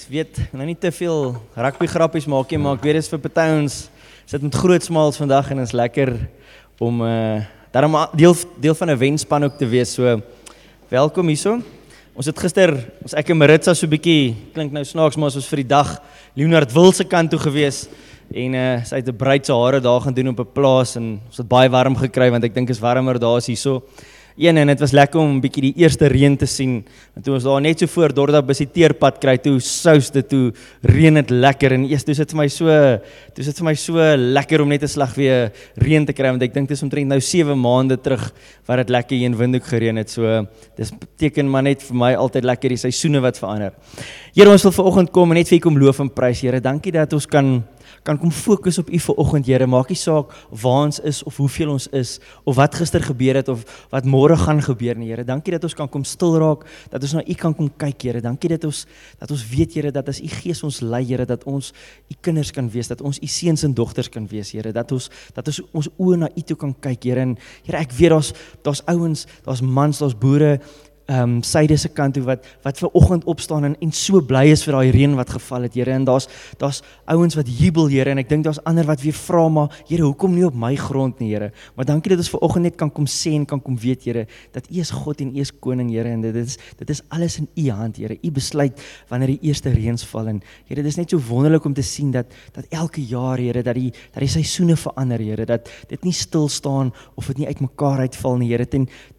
weet nou nie te veel rugby grappies maak nie, maar ek weet dis vir party ons sit met groot smiles vandag en is lekker om daarom deel van 'n wenspan ook te wees. So welkom hierso. Ons het gister, ek en Maritza so 'n bietjie, klink nou snaaks, maar ons was vir die dag Leonard Wil se kant toe gewees en sy het 'n bruid se hare daar gaan doen op 'n plaas en ons het baie warm gekry want ek dink is warmer daar is hierso. En dit was lekker om 'n bietjie die eerste reën te sien. En toe ons daar net so voor Dorda by die teerpad kry, toe sous dit, toe reën dit lekker en eers toe sit vir my so lekker om net 'n slag weer reën te kry want ek dink dit is omtrent nou 7 maande terug wat dit lekker hier in Windhoek gereën het. So dis beteken maar net vir my altyd lekker die seisoene wat verander. Here, ons wil vanoggend kom en net vir U kom loof en prys, Here. Dankie dat ons kan kom fokus op U vanoggend, Here. Maak nie saak waar ons is of hoeveel ons is of wat gister gebeur het of wat môre gaan gebeur nie, Here. Dankie dat ons kan kom stil raak, dat ons na U kan kom kyk, Here. Dankie dat ons weet, Here, dat as U Gees ons lei, Here, dat ons U kinders kan wees, dat ons U seuns en dogters kan wees, Here. Dat ons oë na U toe kan kyk, Here. En Here, ek weet daar's ouens, daar's mans, daar's boere syde se kant toe wat vanoggend opstaan en so bly is vir daai reën wat geval het, Here. En daar's ouens wat jubel, Here, en ek dink daar's ander wat weer vra, maar Here, hoekom nie op my grond nie, Here? Maar dankie dat ons vanoggend net kan kom sê en kan kom weet, Here, dat U is God en U is koning, Here, en dit is alles in U hand, Here. U besluit wanneer die eerste reëns val en Here, dit is net so wonderlik om te sien dat elke jaar, Here, dat die seisoene verander, Here, dat dit nie stil staan of dit nie uitmekaar uitval nie, Here,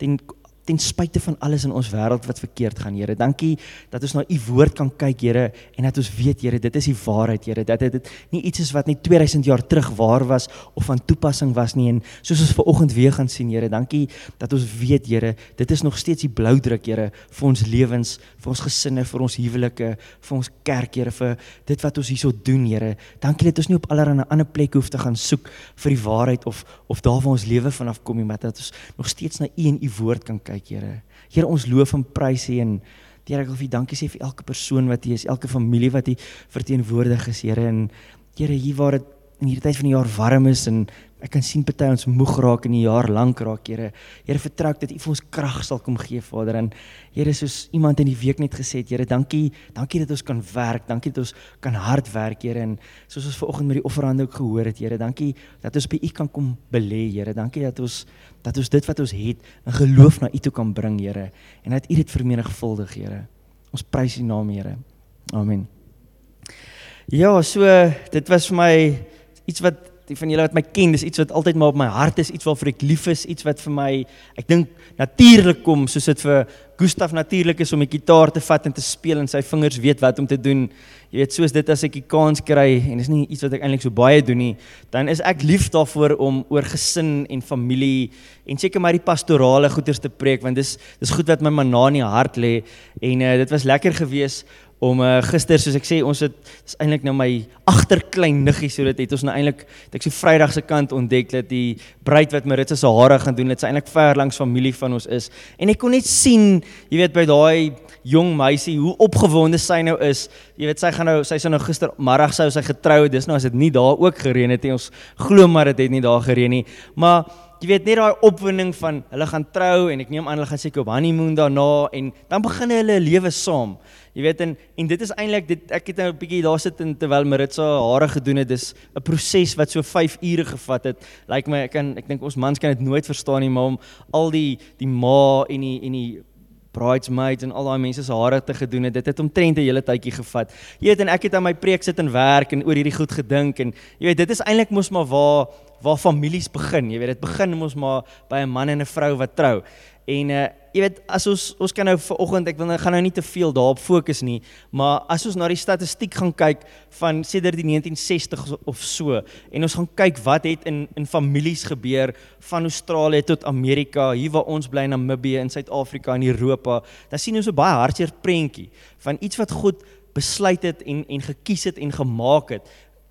ten spyte van alles in ons wêreld wat verkeerd gaan, Here. Dankie dat ons na U woord kan kyk, Here, en dat ons weet, Here, dit is die waarheid, Here, dat dit nie iets is wat net 2000 jaar terug waar was of van toepassing was nie, en soos ons vanoggend weer gaan sien, Here, dankie dat ons weet, Here, dit is nog steeds die bloudruk, Here, vir ons lewens, vir ons gesinne, vir ons huwelike, vir ons kerk, Here, vir dit wat ons hierso doen, Here. Dankie dat ons nie op allerlei ander plekke hoef te gaan soek vir die waarheid of daar waar ons lewe vanaf kom nie, maar dat ons nog steeds na U en U woord kan kyk, Here. Here, ons loof en prys U en Here, ek wil vir U dankie sê vir elke persoon wat hier is, elke familie wat hier verteenwoordig is, Here. En Here, hier waar dit in hierdie tyd van die jaar warm is en ek kan sien party ons moeg raak en die jaar lank raak, Here. Here, vertrou ek dat U vir ons krag sal kom gee, Vader. En Here, soos iemand in die week net gesê het, Here, dankie dat ons kan werk, dankie dat ons kan hard werk, Here. En soos ons vanoggend met die offerhande ook gehoor het, Here, dankie dat ons by U kan kom belê, Here. Dankie dat ons dit wat ons het in geloof na U toe kan bring, Here. En dat U dit vermenigvuldig, Here. Ons prys U naam, Here. Amen. Ja, so dit was vir my iets wat die van julle wat my ken, dis iets wat altyd maar op my hart is, iets waarvoor ek lief is, iets wat vir my, ek dink, natuurlik kom, soos dit vir Gustav natuurlik is om die gitaar te vat en te speel en sy vingers weet wat om te doen. Jy weet, soos dit as ek die kans kry, en dis nie iets wat ek eintlik so baie doen nie, dan is ek lief daarvoor om oor gesin en familie, en seker maar die pastorale goeders te preek, want dis goed wat my maar na in die hart lê, en dit was lekker gewees, om gister, soos ek sê, dis eintlik nou my agterklein niggie, so dit het ons nou eintlik, ek so Vrydag se kant ontdek, dat die bruid wat Maritza se hare gaan doen, dit sy eintlik ver langs familie van ons is, en ek kon net sien, jy weet, by daai jong meisie, hoe opgewonde sy nou is, jy weet, sy sou nou gistermiddag sy getrou, dis nou as dit nie daar ook gereën het, ons glo maar dit het nie daar gereën nie, maar jy weet, net daai opwinding van, hulle gaan trou, en ek neem aan, hulle gaan seker op honeymoon daarna, en dan begin hulle lewe saam, jy weet, en dit is eintlik, ek het nou 'n bietjie daar sit, en terwyl Maritza hare gedoen het, dis 'n proses wat so 5 ure gevat het, lyk my, ek dink ons mans kan dit nooit verstaan nie, maar om al die ma en die bridesmaids en al daai mense se hare te gedoen het, dit het omtrent 'n hele tydjie gevat. Jy weet, en ek het aan my preek sit en werk en oor hierdie goed gedink, en jy weet, dit is eintlik mos maar waar families begin, jy weet, dit begin mos maar by 'n man en 'n vrou wat trou. En jy weet, as ons kan nou vanoggend, ek gaan nou nie te veel daarop fokus nie, maar as ons na die statistiek gaan kyk van sedert die 1960s of so, en ons gaan kyk wat het in families gebeur, van Australië tot Amerika, hier waar ons bly in Namibië, in Suid-Afrika, in Europa, dan sien ons 'n baie hartseer prentjie, van iets wat God besluit het en gekies het en gemaak het.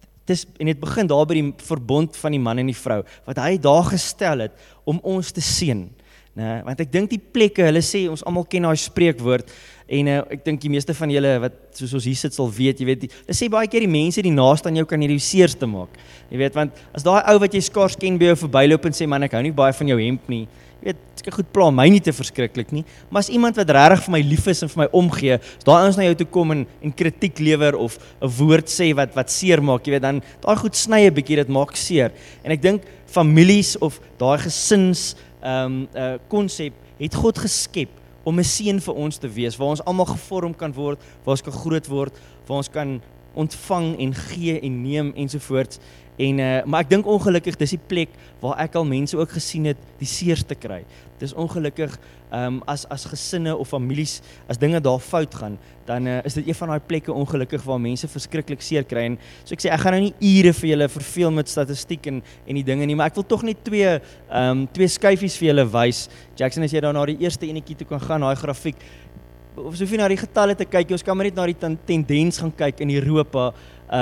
En dit begin daar by die verbond van die man en die vrou, wat hy daar gestel het, om ons te seën. Nee, want ek dink die plekke, hulle sê, ons almal ken daai spreekwoord, en ek dink die meeste van julle wat soos ons hier sit sal weet, jy weet, hulle sê baie keer die mense die naaste aan jou kan die seerste maak, jy weet, want as daai ou wat jy skaars ken by jou verbyloop en sê, man, ek hou nie baie van jou hemp nie, jy weet, seker goed pla my nie te verskriklik nie, maar as iemand wat regtig vir my lief is en vir my omgee, as daai ouens na jou toe kom en kritiek lewer of 'n woord sê wat seer maak, jy weet, dan daai goed sny 'n bietjie, dit maak seer. En ek dink families of daai gesins konsep het God geskep om 'n seën vir ons te wees, waar ons almal gevorm kan word, waar ons kan groot word, waar ons kan ontvang en gee en neem ensovoorts. Maar ek dink ongelukkig dis die plek waar ek al mense ook gesien het die seerste kry. Dis ongelukkig as gesinne of families, as dinge daar fout gaan, dan is dit een van daai plekke ongelukkig waar mense verskriklik seer kry. En so ek sê, ek gaan nou nie ure vir julle verveel met statistiek en die dinge nie, maar ek wil tog net twee skyfies vir julle wys. Jackson, as jy daar na die eerste enetjie toe kan gaan, daai grafiek, of so hoef jy na die getalle te kyk, ons kan maar net na die tendens gaan kyk in Europa,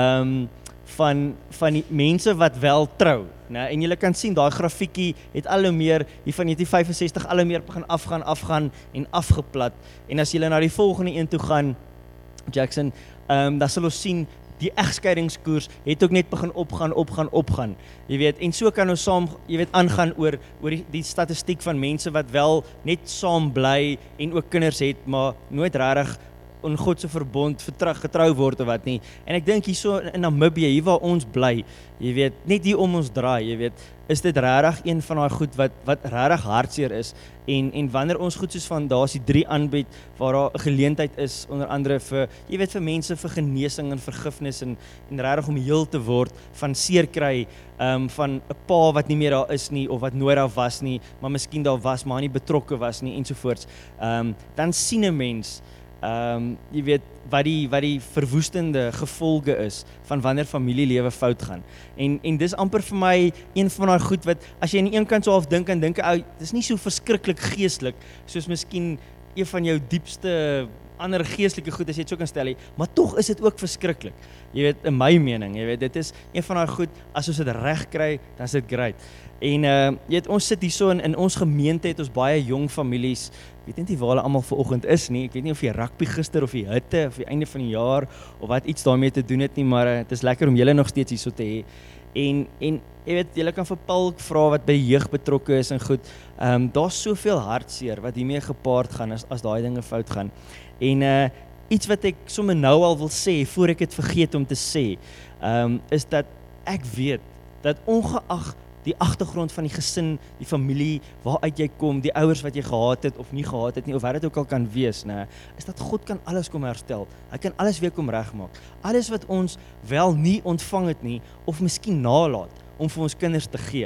van die mense wat wel trou, né? En julle kan sien, daai grafiekie het al hoe meer, hier van 1965, al hoe meer begin afgaan en afgeplat. En as julle na die volgende een toe gaan, Jackson, dan sal ons sien, die egskeidingskoers het ook net begin opgaan. Jy weet, en so kan ons saam, jy weet, aangaan oor die statistiek van mense wat wel net saam bly en ook kinders het, maar nooit regtig in God se verbond getrou word of wat nie. En ek dink hierso in Namibië, hier waar ons bly, jy weet, net hier om ons draai, jy weet, is dit regtig een van daai goed wat regtig hartseer is. En wanneer ons goed soos van daar's die 3 aanbied, waar daar 'n geleentheid is, onder andere vir, jy weet, vir mense vir genesing en vergifnis en regtig om heel te word van seer kry, van 'n pa wat nie meer daar is nie, of wat nooit daar was nie, maar miskien daar was, maar nie betrokke was nie, ensovoorts. Dan sien 'n mens, jy weet, wat die verwoestende gevolge is van wanneer familielewe fout gaan. En dis amper vir my een van daai goed wat, as jy aan die een kant so half dink, dis nie so verskriklik geestelik, soos miskien een van jou diepste ander geestelike goed, as jy dit so kan stel, maar tog is dit ook verskriklik. Jy weet, in my mening, jy weet, dit is een van daai goed, as ons dit reg kry, dan is dit great. En jy weet, ons sit hier so in ons gemeente, het ons baie jong families. Ek weet nie waar hulle almal vanoggend is nie. Ek weet nie of jy rugby gister of die hitte of die einde van die jaar of wat iets daarmee te doen het nie, maar het is lekker om julle nog steeds hier so te hê. En jy weet, julle kan vir Paul vra wat by jeug betrokke is en goed. Daar's soveel hartseer wat hiermee gepaard gaan as daai dinge fout gaan. En iets wat ek sommer nou al wil sê, voor ek dit vergeet om te sê, is dat ek weet dat ongeag die agtergrond van die gesin, die familie, waaruit jy kom, die ouers wat jy gehad het of nie gehad het nie, of wat dit ook al kan wees, né, is dat God kan alles kom herstel. Hy kan alles weer kom regmaak. Alles wat ons wel nie ontvang het nie, of miskien nalat om vir ons kinders te gee.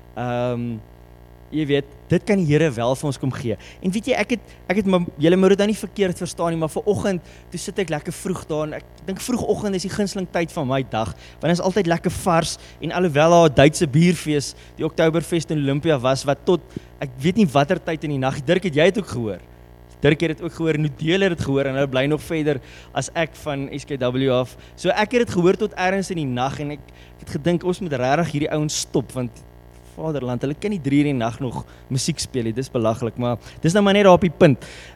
Jy weet, dit kan die Here wel vir ons kom gee. En weet jy, ek het julle moet dit nou nie verkeerd verstaan nie, maar vanoggend, toe sit ek lekker vroeg daar, en ek dink vroegoggend is die gunsteling tyd van my dag, want dit is altyd lekker vars, en alhoewel daar 'n Duitse bierfees, die Oktoberfest in Olympia was, wat tot, ek weet nie watter tyd in die nag, Dirk, het jy het ook gehoor? Dirk het dit ook gehoor, Nudele het dit gehoor, en hulle bly nog verder as ek van SKW af. So ek het dit gehoor tot ergens in die nag, en ek het gedink, ons moet regtig hierdie ouens stop, want Vaderland, hulle kan nie 3 uur in die nag nog musiek speel nie, dis belaglik, maar dis nou maar net daar op die punt.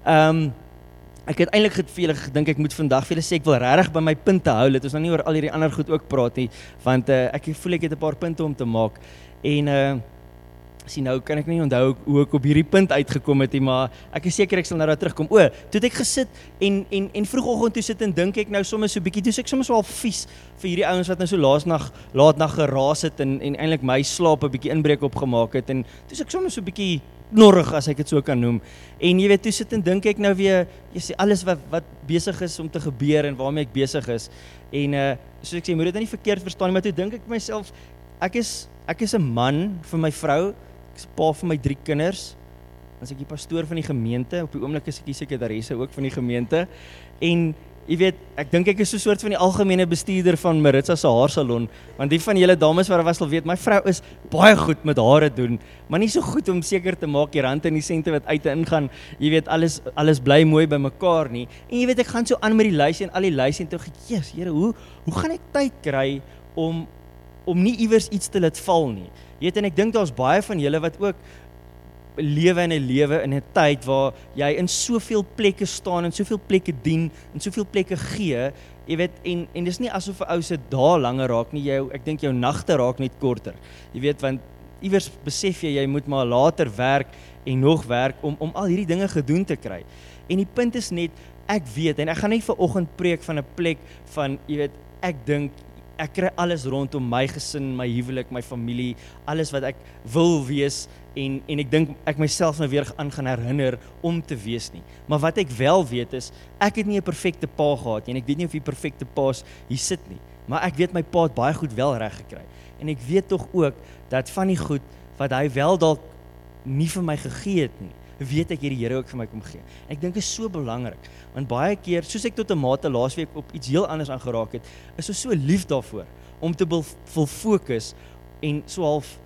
Ek het eintlik gedink ek moet vandag vir julle sê, ek wil regtig by my punte hou, dit is nou nie oor al hierdie ander goed ook praat nie, want ek voel ek het 'n paar punte om te maak, en sien nou kan ek nie onthou hoe ek op hierdie punt uitgekom het nie, maar ek is seker ek sal nou daar terugkom. Toe het ek gesit en vroegoggend toe sit en dink ek nou sommer so bietjie, toe ek sommer so al vies vir hierdie ouens wat nou so laat nag geraas het en eintlik my slaap 'n bietjie inbreuk opgemaak het, en toe ek sommer so bietjie knorrig, as ek dit so kan noem. En jy weet, toe sit en dink ek nou weer, jy sê alles wat besig is om te gebeur en waarmee ek besig is. En soos ek sê, moet dit nie verkeerd verstaan nie, maar toe dink ek vir myself, ek is 'n man vir my vrou, ek is pa vir my 3 kinders, as ek die pastoor van die gemeente, op die oomblik is ek die sekretaresse ook van die gemeente, en jy weet, ek dink ek is so 'n soort van die algemene bestuurder van Maritza se haarsalon, want die van julle dames wat was al weet, my vrou is baie goed met hare doen, maar nie so goed om seker te maak die rande en die sente wat uit en ingaan, jy weet, alles bly mooi by mekaar nie, en jy weet, ek gaan so aan met die lysie en al die lysie, en toe Jesus, Here, hoe gaan ek tyd kry om nie iewers iets te laat val nie? Jy weet, en ek dink daar's baie van julle wat ook lewe in 'n tyd waar jy in soveel plekke staan en soveel plekke dien en soveel plekke gee, jy weet, en dis nie asof 'n ou se dae langer raak nie, ek dink jou nagte raak net korter. Jy weet, want iewers besef jy moet maar later werk en nog werk om al hierdie dinge gedoen te kry. En die punt is net, ek weet, en ek gaan nie vanoggend preek van 'n plek van, jy weet, ek dink, ek kry alles rondom my gesin, my huwelik, my familie, alles wat ek wil wees, en ek dink ek myself nou weer aan gaan herinner om te wees nie. Maar wat ek wel weet is, ek het nie 'n perfekte pa gehad nie, en ek weet nie of die perfekte pa's hier sit nie, maar ek weet my pa het baie goed wel reg gekry. En ek weet tog ook, dat van die goed, wat hy wel dalk nie vir my gegee het nie, weet ek hierdie Here ook vir my kom gee. Ek dink is so belangrik, want baie keer, soos ek tot 'n mate laasweek op iets heel anders aangeraak het, is ons so lief daarvoor, om te wil fokus, en so half,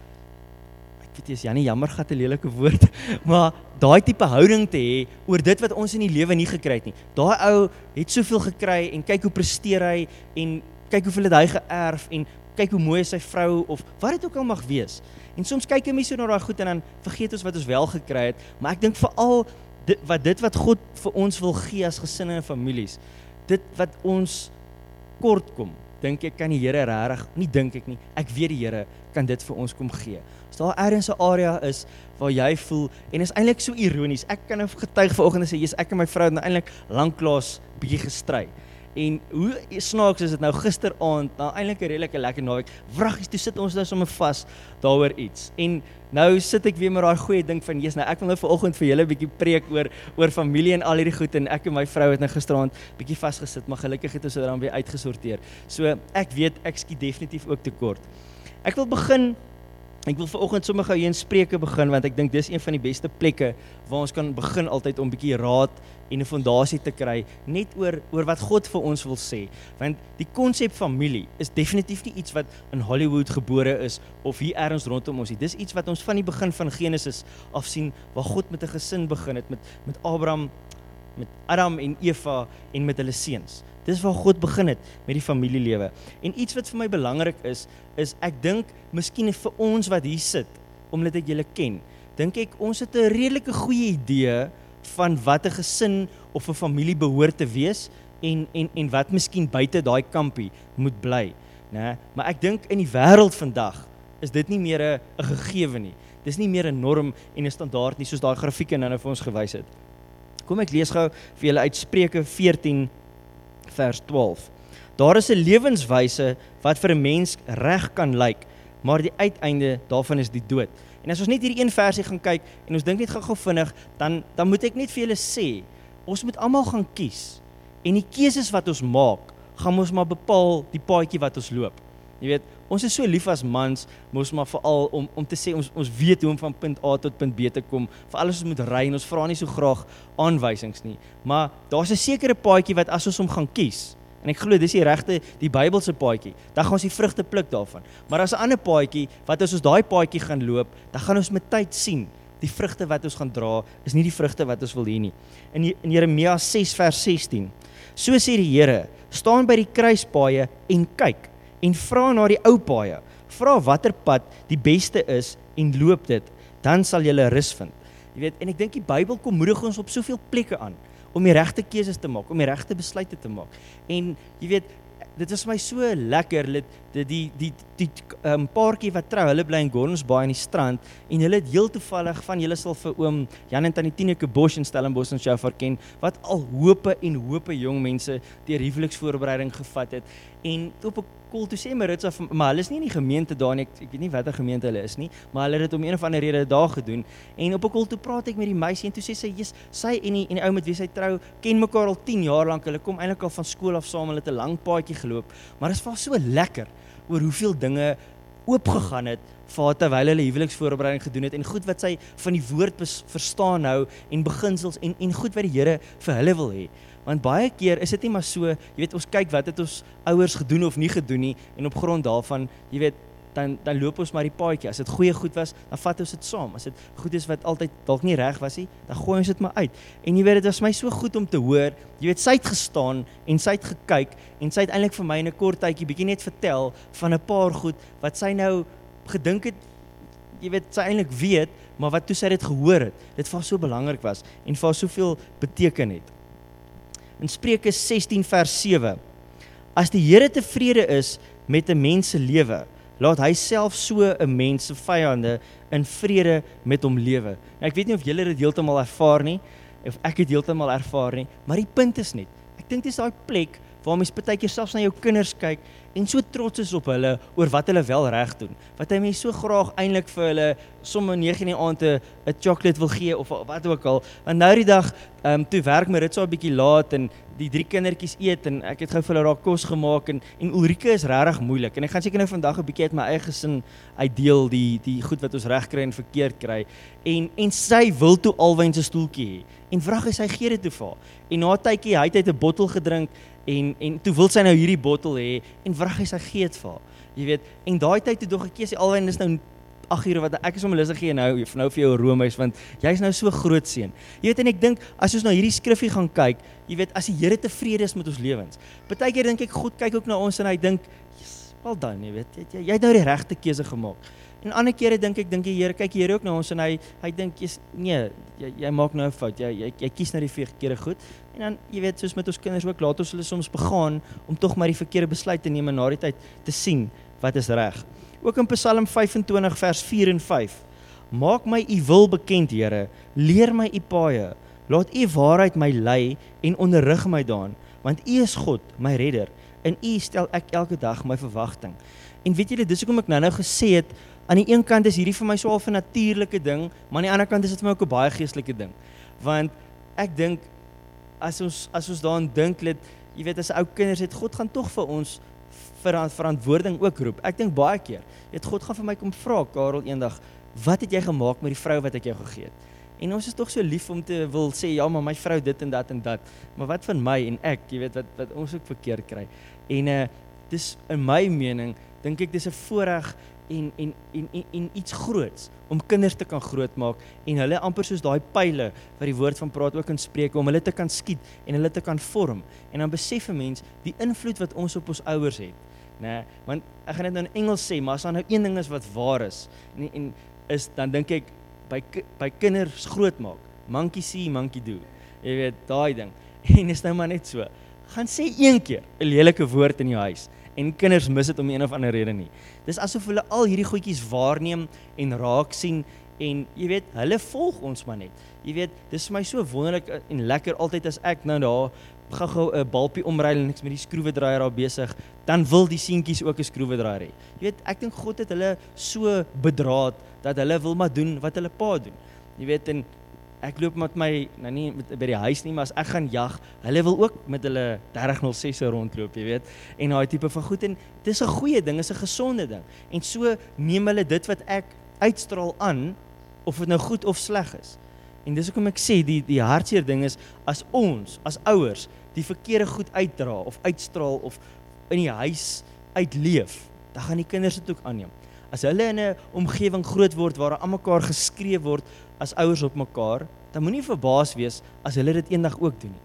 ek weet jy, Janie, jammer gaat 'n lelike woord, maar daai tipe houding te hê, oor dit wat ons in die lewe nie gekry het nie. Daai ou het soveel gekry, en kyk hoe presteer hy, en kyk hoeveel het hy geërf, en kyk hoe mooi is sy vrou, of wat dit ook al mag wees. En soms kyk jy mense na daai goed, en dan vergeet ons wat ons wel gekry het, maar ek dink veral, dit wat God vir ons wil gee as gesinne en families, dit wat ons kort kom, dink ek kan die Here regtig, nie dink ek nie, ek weet die Here kan dit vir ons kom gee. As daar ergens 'n area is waar jy voel, en is eintlik so ironies, ek kan nou getuig vanoggend en sê, Jesus, ek en my vrou het nou eintlik lanklaas bietjie gestry. En hoe snaaks is dit nou gisteraand, nou eintlik 'n redelike lekker naweek, wraggies, toe sit ons nou sommer vas daaroor iets. En nou sit ek weer met daai goeie ding van, Jesus, nou ek wil nou vanoggend vir julle 'n bietjie preek oor familie en al hierdie goed, en ek en my vrou het nou gisteraand bietjie vasgesit, maar gelukkig het ons dit dan weer uitgesorteer. So ek weet, ek skiet definitief ook tekort. Ek wil vanoggend sommer gou hier in Spreuke begin, want ek dink dis een van die beste plekke waar ons kan begin altyd om 'n bietjie raad en 'n fondasie te kry, net oor wat God vir ons wil sê. Want die konsep familie is definitief nie iets wat in Hollywood gebore is, of hier ergens rondom ons nie. Dis iets wat ons van die begin van Genesis af sien, waar God met 'n gesin begin het, met Abraham, met Adam en Eva, en met hulle seuns. Dis waar God begin het met die familielewe. En iets wat vir my belangrik is ek dink, miskien vir ons wat hier sit, omdat ek julle ken, dink ek, ons het 'n redelike goeie idee van wat 'n gesin of 'n familie behoort te wees, en wat miskien buite daai kampie moet bly, né? Maar ek dink in die wêreld vandag is dit nie meer 'n gegewe nie. Dis nie meer 'n norm en 'n standaard nie, soos daai grafieke nou vir ons gewys het. Kom ek lees gou vir julle uit Spreuke 14 vers 12. Daar is 'n lewenswyse wat vir 'n mens reg kan lyk, maar die uiteinde daarvan is die dood. En as ons net hierdie een versie gaan kyk, en ons dink net gou vinnig, dan moet ek net vir julle sê, ons moet almal gaan kies, en die keuses wat ons maak, gaan ons maar bepaal die paadjie wat ons loop. Jy weet, ons is so lief as mans, mos maar veral om te sê, ons weet hoe om van punt A tot punt B te kom, vir alles ons moet ry, en ons vra nie so graag aanwysings nie, maar daar's 'n sekere paadjie wat as ons hom gaan kies, en ek glo dis die Bybelse paadjie, dan gaan ons die vrugte pluk daarvan. Maar as 'n ander paadjie, wat as ons daai paadjie gaan loop, dan gaan ons met tyd sien, die vrugte wat ons gaan dra, is nie die vrugte wat ons wil hê nie. In Jeremia 6 vers 16, so sê die Here, staan by die kruispaaie en kyk, en vra na die ou paaie, vra watter pad die beste is, en loop dit, dan sal jy rus vind. Jy weet, en ek dink die Bybel kom moedig ons op soveel plekke aan, om die regte keuses te maak, om die regte besluite te maak. En jy weet, dit is my so lekker, die paartjie wat trou, hulle bly in Gordons Bay in die strand, en hulle het heel toevallig van, julle sal vir oom Jan en Tannie Tineke Bosch in Stellenbosch en Shofar ken, wat al hope en hope jong mense deur huweliksvoorbereiding gevat het, en op 'n call toe sê Maritza, maar hulle is nie in die gemeente daar nie, ek weet nie watter gemeente hulle is nie, maar hulle het om een of ander rede daar gedoen, en op 'n call toe praat ek met die meisie, en toe sê sy, sy en die ou met wie sy trou, ken mekaar al 10 jaar lank, hulle kom eintlik al van skool af saam, hulle het 'n lang paadjie geloop, maar dit was so lekker, oor hoeveel dinge oopgegaan het, terwyl hulle huweliksvoorbereiding gedoen het, en goed wat sy van die woord verstaan nou, en beginsels, en goed wat die Here vir hulle wil hê. Want baie keer is dit nie maar so, jy weet, ons kyk wat het ons ouers gedoen of nie gedoen nie, en op grond daarvan, jy weet, dan loop ons maar die paadjie. As dit goeie goed was, dan vat ons dit saam. As dit goed is wat altyd dalk nie reg was nie, dan gooi ons dit maar uit. En jy weet, dit was my so goed om te hoor, jy weet, sy het gestaan, en sy het gekyk, en sy het eintlik vir my in 'n kort tydjie bietjie net vertel van 'n paar goed, wat sy nou gedink het, jy weet, sy eintlik weet, maar wat toe sy dit gehoor het, dit vir so belangrik was, en vir soveel beteken het. In Spreuke 16 vers 7, as die Here tevrede is met 'n mens se lewe, laat hy self so 'n mens se vyande in vrede met hom lewe. Nou, ek weet nie of julle dit heeltemal ervaar nie, of ek het heeltemal ervaar nie, maar die punt is net, ek dink dis daai plek waar mens partykeer selfs na jou kinders kyk en so trots is op hulle oor wat hulle wel reg doen. Wat hy mens so graag eintlik vir hulle somme 9 in die aand 'n chocolate wil gee of wat ook al. En nou die dag toe werk my Ritsa 'n bietjie laat en die 3 kindertjies eet en ek het gou vir hulle daar kos gemaak en Ulrike is regtig moeilik en ek gaan seker nou vandag 'n bietjie uit my eie gesin uitdeel die goed wat ons reg kry en verkeerd kry en sy wil toe alwyn se stoeltjie hê en vra hy sy gee dit toe vir haar en na 'n tydjie hy het uit 'n bottel gedrink en toe wil sy nou hierdie bottel hê en vra hy sy gee dit vir haar, jy weet, en daai tyd toe dog ek keer alwyn is nou 8 ure wat ek is om Melissa gee nou vir jou roomhuis want jy's nou so groot seun. Jy weet en ek dink as ons na hierdie skriffie gaan kyk, jy weet as die Here tevrede is met ons lewens. Partykeer dink ek God kyk ook na ons en hy dink, "Yes, well done," jy weet. Jy het nou die regte keuse gemaak. En ander kere dink die Here kyk hier ook na ons en hy dink nee, jy maak nou 'n fout. Jy kies nou die verkeerde goed. En dan jy weet soos met ons kinders ook laat ons hulle soms begaan om tog maar die verkeerde besluit te neem en na die tyd te sien wat is reg. Ook in Psalm 25 vers 4 en 5. Maak my u wil bekend, Here, leer my u paaie. Laat u waarheid my lei en onderrig my daarin, want u is God, my redder. In u stel ek elke dag my verwagting. En weet julle, dis hoekom ek nou gesê het, aan die een kant is hierdie vir my so al 'n natuurlike ding, maar aan die ander kant is dit vir my ook 'n baie geestelike ding. Want ek dink as ons daaraan dink, jy weet as ou kinders het, God gaan tog vir ons verantwoording ook roep. Ek dink baie keer, God gaan vir my kom vra, Karel, eendag, wat het jy gemaak met die vrou wat ek jou gegee het? En ons is tog so lief om te wil sê, ja, maar my vrou dit en dat en dat. Maar wat van my en ek, jy weet wat ons ook verkeerd kry. En dis in my mening, dink ek dis 'n voorreg en iets groots om kinders te kan grootmaak en hulle amper soos daai pile wat die woord van praat ook in Spreuke om hulle te kan skiet en hulle te kan vorm. En dan besef 'n mens die invloed wat ons op ons ouers het, né? Want ek gaan dit nou in Engels sê, maar as daar nou een ding is wat waar is en is dan dink ek by kinders grootmaak, monkey see, monkey do. Jy weet, daai ding. En is nou maar net so. Gaan sê een keer 'n lelike woord in die huis en kinders mis dit om een of ander rede nie. Dis asof hulle al hierdie goedjies waarneem en raak sien en jy weet, hulle volg ons maar net. Jy weet, dis vir my so wonderlik en lekker altyd as ek nou daar gou 'n balpie omruil en ek's met die skroewedraaier daar besig, dan wil die seentjies ook 'n skroewedraaier hê. Jy weet, ek dink God het hulle so bedraad dat hulle wil maar doen wat hulle pa doen. Jy weet, en ek loop met my, nou nie by die huis nie, maar as ek gaan jag, hulle wil ook met hulle 3006 rondloop, jy weet, en daai tipe van goed, en dis 'n goeie ding, is 'n gesonde ding, en so neem hulle dit wat ek uitstraal aan, of dit nou goed of sleg is, en dis hoekom ek sê, die hartseer ding is, as ons, as ouers, die verkeerde goed uitdra, of uitstraal, of in die huis uitleef, dan gaan die kinders dit ook aanneem. As hulle in 'n omgewing groot word, waar aan mekaar geskree word, as ouers op mekaar, dan moenie verbaas wees, as hulle dit eendag ook doen nie.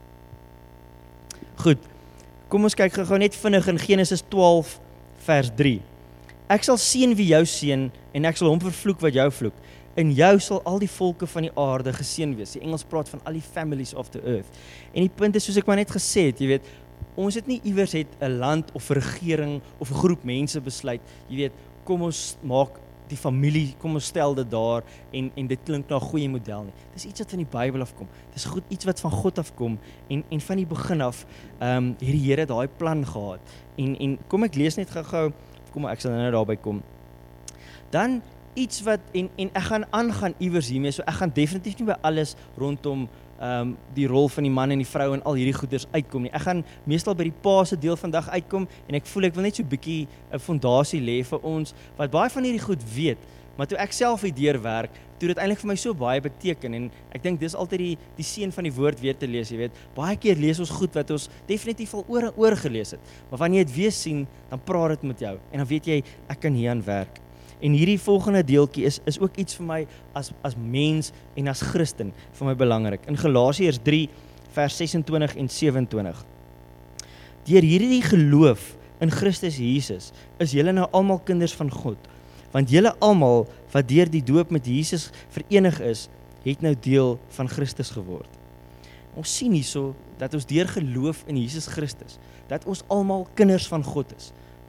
Goed, kom ons kyk gou net vinnig in Genesis 12 vers 3. Ek sal seën wie jou seën, en ek sal hom vervloek wat jou vloek. In jou sal al die volke van die aarde geseën wees. Die Engels praat van al die families of the earth. En die punt is, soos ek maar net gesê het, jy weet, ons het nie iewers het 'n land of 'n regering of 'n groep mense besluit, jy weet, kom ons maak die familie, kom ons stel dit daar en dit klink na 'n goeie model nie. Dis iets wat van die Bybel afkom. Dis goed iets wat van God afkom en van die begin af hierdie Here daai plan gehad. En kom ek lees net gou, kom ek sal nou daarby kom. Dan iets wat en ek gaan aangaan iewers hiermee, so ek gaan definitief nie by alles rondom die rol van die man en die vrou en al hierdie goeders uitkom nie. Ek gaan meestal by die pa se deel vandag uitkom en ek voel ek wil net so 'n bietjie 'n fondasie lê vir ons wat baie van hierdie goed weet, maar toe ek self hierdeur werk, toe dit eintlik vir my so baie beteken en ek dink dis altyd die seën van die woord weer te lees, jy weet. Baie keer lees ons goed wat ons definitief al oor en oor gelees het, maar wanneer jy dit weer sien, dan praat dit met jou en dan weet jy ek kan hier aan werk. En hierdie volgende deeltjie is ook iets vir my as mens en as Christen vir my belangrik. In Galasiërs 3 vers 26 en 27. Deur hierdie geloof in Christus Jesus is julle nou almal kinders van God, want julle almal wat deur die doop met Jesus verenig is, het nou deel van Christus geword. Ons sien hierso dat ons deur geloof in Jesus Christus, dat ons almal kinders van God is.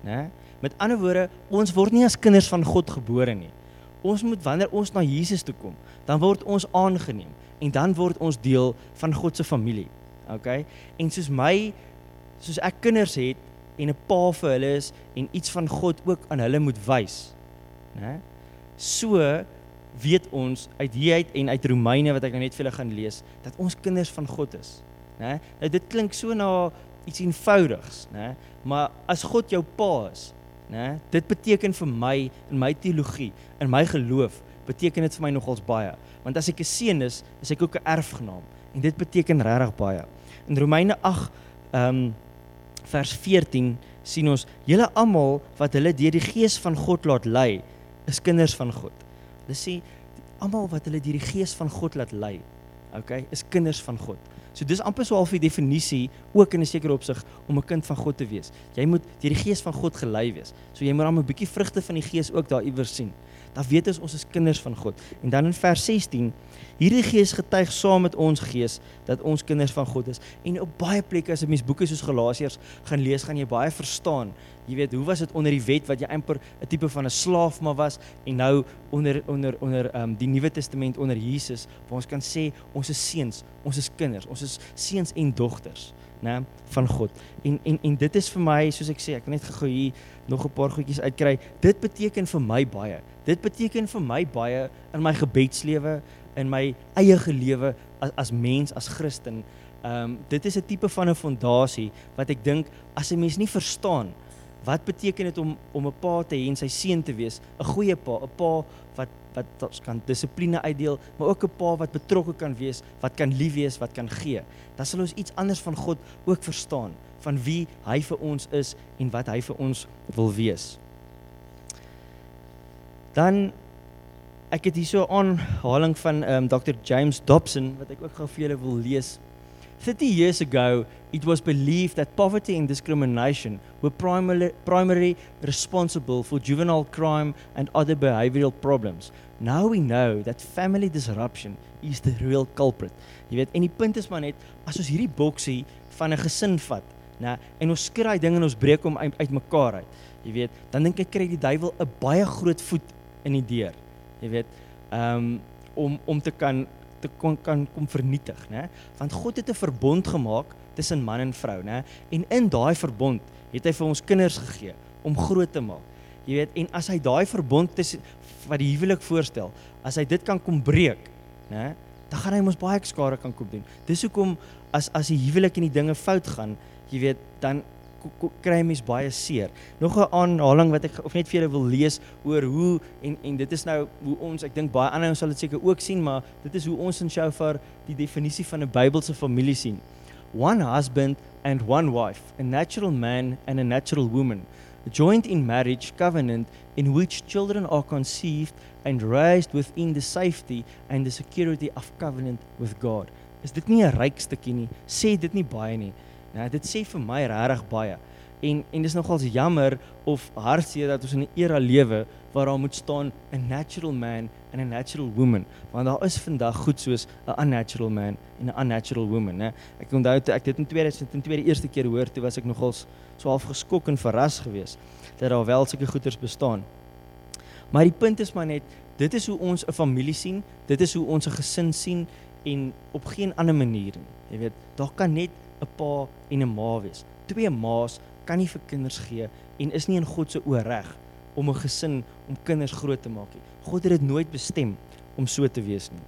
né? Met ander woorde, ons word nie as kinders van God gebore nie. Ons moet, wanneer ons na Jesus toe kom, dan word ons aangeneem en dan word ons deel van God se familie. Okay? En soos ek kinders het en 'n pa vir hulle is en iets van God ook aan hulle moet wys, né? So weet ons uit hieruit en uit Romeine wat ek nou net vir julle gaan lees, dat ons kinders van God is, né? Nou dit klink so na iets eenvoudigs, né? Maar as God jou pa is, né? Dit beteken vir my in my teologie, in my geloof, beteken dit vir my nogals baie. Want as ek 'n seun is ek ook 'n erfgenaam en dit beteken regtig baie. In Romeine 8 vers 14 sien ons, julle almal wat hulle deur die Gees van God laat lei, is kinders van God. Hulle sê, almal wat hulle deur die Gees van God laat lei, okay, is kinders van God. So dis amper so half die definisie, ook in 'n sekere opsig, om 'n kind van God te wees. Jy moet deur die Gees van God gelei wees. So jy moet dan 'n bietjie vrugte van die Gees ook daar iewers sien. Dan weet ons is kinders van God. En dan in vers 16, hierdie Gees getuig saam met ons gees, dat ons kinders van God is. En op baie plekke, as 'n mens boeke soos Galasiërs gaan lees, gaan jy baie verstaan. Jy weet, hoe was dit onder die wet, wat jy amper 'n tipe van 'n slaaf maar was, en nou onder die Nuwe Testament, onder Jesus, waar ons kan sê, ons is seuns, ons is kinders, ons is seuns en dogters, né, van God. En dit is vir my, soos ek sê, ek kan net gou hier nog 'n paar goedjies uitkry, dit beteken vir my baie. Dit beteken vir my baie in my gebedslewe, in my eie lewe as mens, as Christen. Dit is 'n tipe van 'n fondasie wat ek dink, as 'n mens nie verstaan wat beteken dit om 'n pa te hê en sy seun te wees, 'n goeie pa, 'n pa wat kan dissipline uitdeel, maar ook 'n pa wat betrokke kan wees, wat kan lief wees, wat kan gee. Dan sal ons iets anders van God ook verstaan, van wie hy vir ons is en wat hy vir ons wil wees. Dan, ek het hier so 'n aanhaling van Dr. James Dobson, wat ek ook gou vir julle wil lees. 30 years ago, it was believed that poverty and discrimination were primarily responsible for juvenile crime and other behavioral problems. Now we know that family disruption is the real culprit. Jy weet, en die punt is maar net, as ons hierdie boksie van 'n gesin vat, né, en ons skry daai ding en ons breek hom uit mekaar uit, jy weet, dan dink ek kry die duiwel 'n baie groot voet in die deur, jy weet, om te kan kom vernietig, né? Want God het 'n verbond gemaak tussen man en vrou, né? En in daai verbond het hy vir ons kinders gegee om groot te maak. Jy weet, en as hy daai verbond tussen wat die huwelik voorstel, as hy dit kan kom breek, né? Dan gaan hy ons baie skade kan kom doen. Dis hoekom as die huwelik en die dinge fout gaan, jy weet, dan kry mens baie seer. Nog 'n aanhaling wat ek of net vir julle wil lees oor hoe, en dit is nou hoe ons, ek dink baie ander ons sal dit seker ook sien, maar dit is hoe ons in Shofar die definisie van 'n Bybelse familie sien. One husband and one wife, a natural man and a natural woman, joined in marriage covenant in which children are conceived and raised within the safety and the security of covenant with God. Is dit nie 'n ryk stukkie nie? Sê dit nie baie nie. Nou, dit sê vir my regtig baie. En dis nogals jammer of hartseer dat ons in 'n era lewe waar daar moet staan 'a natural man and a natural woman. Want daar is vandag goed soos 'n unnatural man en 'n unnatural woman, né? Ek onthou toe ek dit in 2002 die eerste keer hoor, toe was ek nogals so half geskok en verras geweest dat daar wel sulke goeters bestaan. Maar die punt is maar net, dit is hoe ons 'n familie sien, dit is hoe ons 'n gesin sien, en op geen ander manier nie. Jy weet, daar kan net 'n pa en 'n ma wees. Twee ma's kan nie vir kinders gee en is nie in God se oë reg om 'n gesin, om kinders groot te maak nie. God het dit nooit bestem om so te wees nie.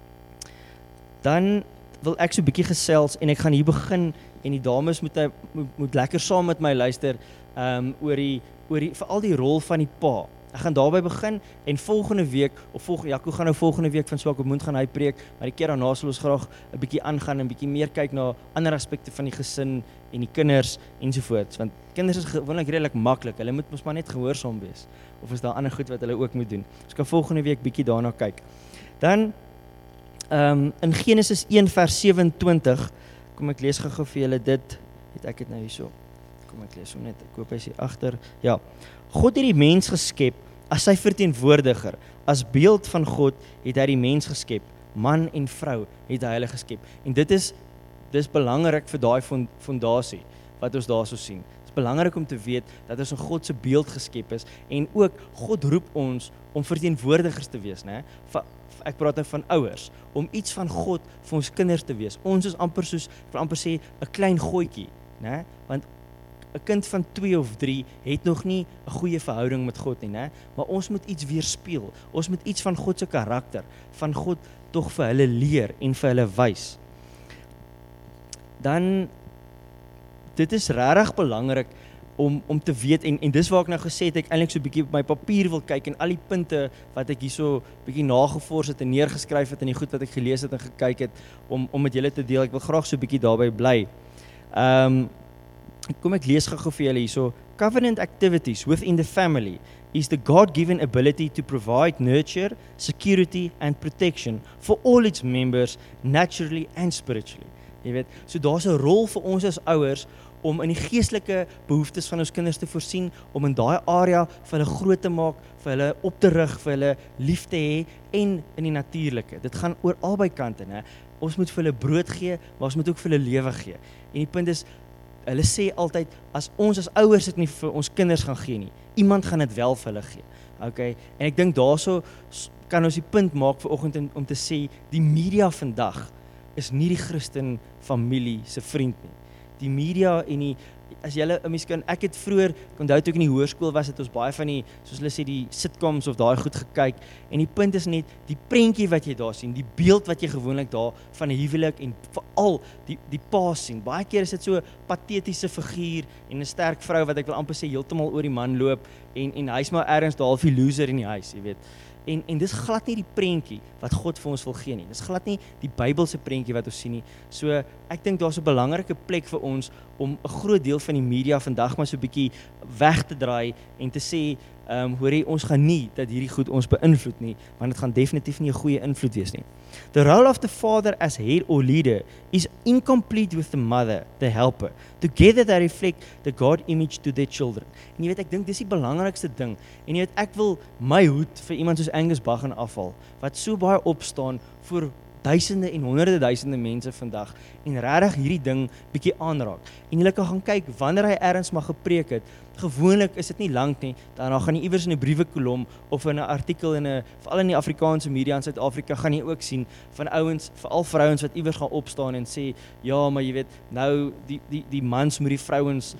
Dan wil ek so 'n bietjie gesels en ek gaan hier begin en die dames moet lekker saam met my luister oor die veral die rol van die pa. Ek gaan daarby begin en volgende week, Jaco gaan nou volgende week van Swak op Mond gaan hy preek, maar die keer daarna sal ons graag 'n bietjie aangaan en 'n bietjie meer kyk na ander aspekte van die gesin en die kinders ensovoorts, want kinders is gewoonlik redelik maklik, hulle moet mos maar net gehoorsaam wees, of is daar ander goed wat hulle ook moet doen. Ons kan volgende week bietjie daarna kyk. Dan, in Genesis 1 vers 27, kom ek lees gou vir julle dit, ek het nou hierso, kom ek lees hom net, ek hoop hy is hier agter, ja. God het die mens geskep as sy verteenwoordiger, as beeld van God het hy die mens geskep, man en vrou het hy hulle geskep, en dis belangrik vir daai fondasie, wat ons daarso sien. Dit is is belangrik om te weet dat ons in God se beeld geskep is en ook God roep ons om verteenwoordigers te wees, né? Ek praat nou van ouers, om iets van God vir ons kinders te wees. Ons is amper soos, ek wil amper sê, 'n klein gootjie, né? Want 'n kind van 2 of 3 het nog nie 'n goeie verhouding met God nie, né? Maar ons moet iets weerspieël. Ons moet iets van God se karakter, van God tog vir hulle leer en vir hulle wys. Dan dit is regtig belangrik om te weet en dis waar ek nou gesê het ek eintlik so 'n bietjie op my papier wil kyk en al die punte wat ek hierso bietjie nagevors het en neergeskryf het en die goed wat ek gelees het en gekyk het om met julle te deel. Ek wil graag so 'n bietjie daarby bly. Kom ek lees gou vir julle hierso. Covenant activities within the family is the God-given ability to provide nurture, security and protection for all its members naturally and spiritually. Jy weet, so daar's 'n rol vir ons as ouers om in die geestelike behoeftes van ons kinders te voorsien, om in daai area vir hulle groot te maak, vir hulle op te rig, vir hulle lief te hê en in die natuurlike. Dit gaan oor albei kante, né? Ons moet vir hulle brood gee, maar ons moet ook vir hulle lewe gee. En die punt is, hulle sê altyd, as ons as ouers dit nie vir ons kinders gaan gee nie, iemand gaan dit wel vir hulle gee. Okay? En ek dink daarso kan ons die punt maak vanoggend om te sê, die media vandag is nie die Christen familie se vriend nie. Die media en as julle 'n mens kan, ek het vroeër, ek onthou toe ek in die hoërskool was, het ons baie van die, soos hulle sê, die sitcoms of daai goed gekyk, en die punt is net, die prentjie wat jy daar sien, die beeld wat jy gewoonlik daar van 'n huwelik en veral die pa sien, baie keer is dit so 'n patetiese figuur en 'n sterk vrou wat ek wil amper sê heeltemal oor die man loop en hy's maar ergens daar half die loser in die huis, jy weet. En dis glad nie die prentjie wat God vir ons wil gee nie. Dis glad nie die Bybelse prentjie wat ons sien nie. So ek dink daar's 'n belangrike plek vir ons om 'n groot deel van die media vandag maar so 'n bietjie weg te draai en te sê, hoorie, ons gaan nie dat hierdie goed ons beïnvloed nie, want dit gaan definitief nie 'n goeie invloed wees nie. The role of the father as head or leader is incomplete with the mother, the helper. Together they reflect the God image to their children. En jy weet, ek dink dis die belangrikste ding. En jy weet, ek wil my hoed vir iemand soos Angus Baggan afval, wat so baie opstaan vir duisende en honderde duisende mense vandag en regtig hierdie ding bietjie aanraak. En jy kan gaan kyk wanneer hy ergens maar gepreek het. Gewoonlik is dit nie lank nie, daarna gaan jy iewers in 'n briewekolom of in 'n artikel veral in die Afrikaanse media in Suid-Afrika gaan jy ook sien van ouens, veral vrouens wat iewers gaan opstaan en sê, ja, maar jy weet, nou die mans moet die vrouens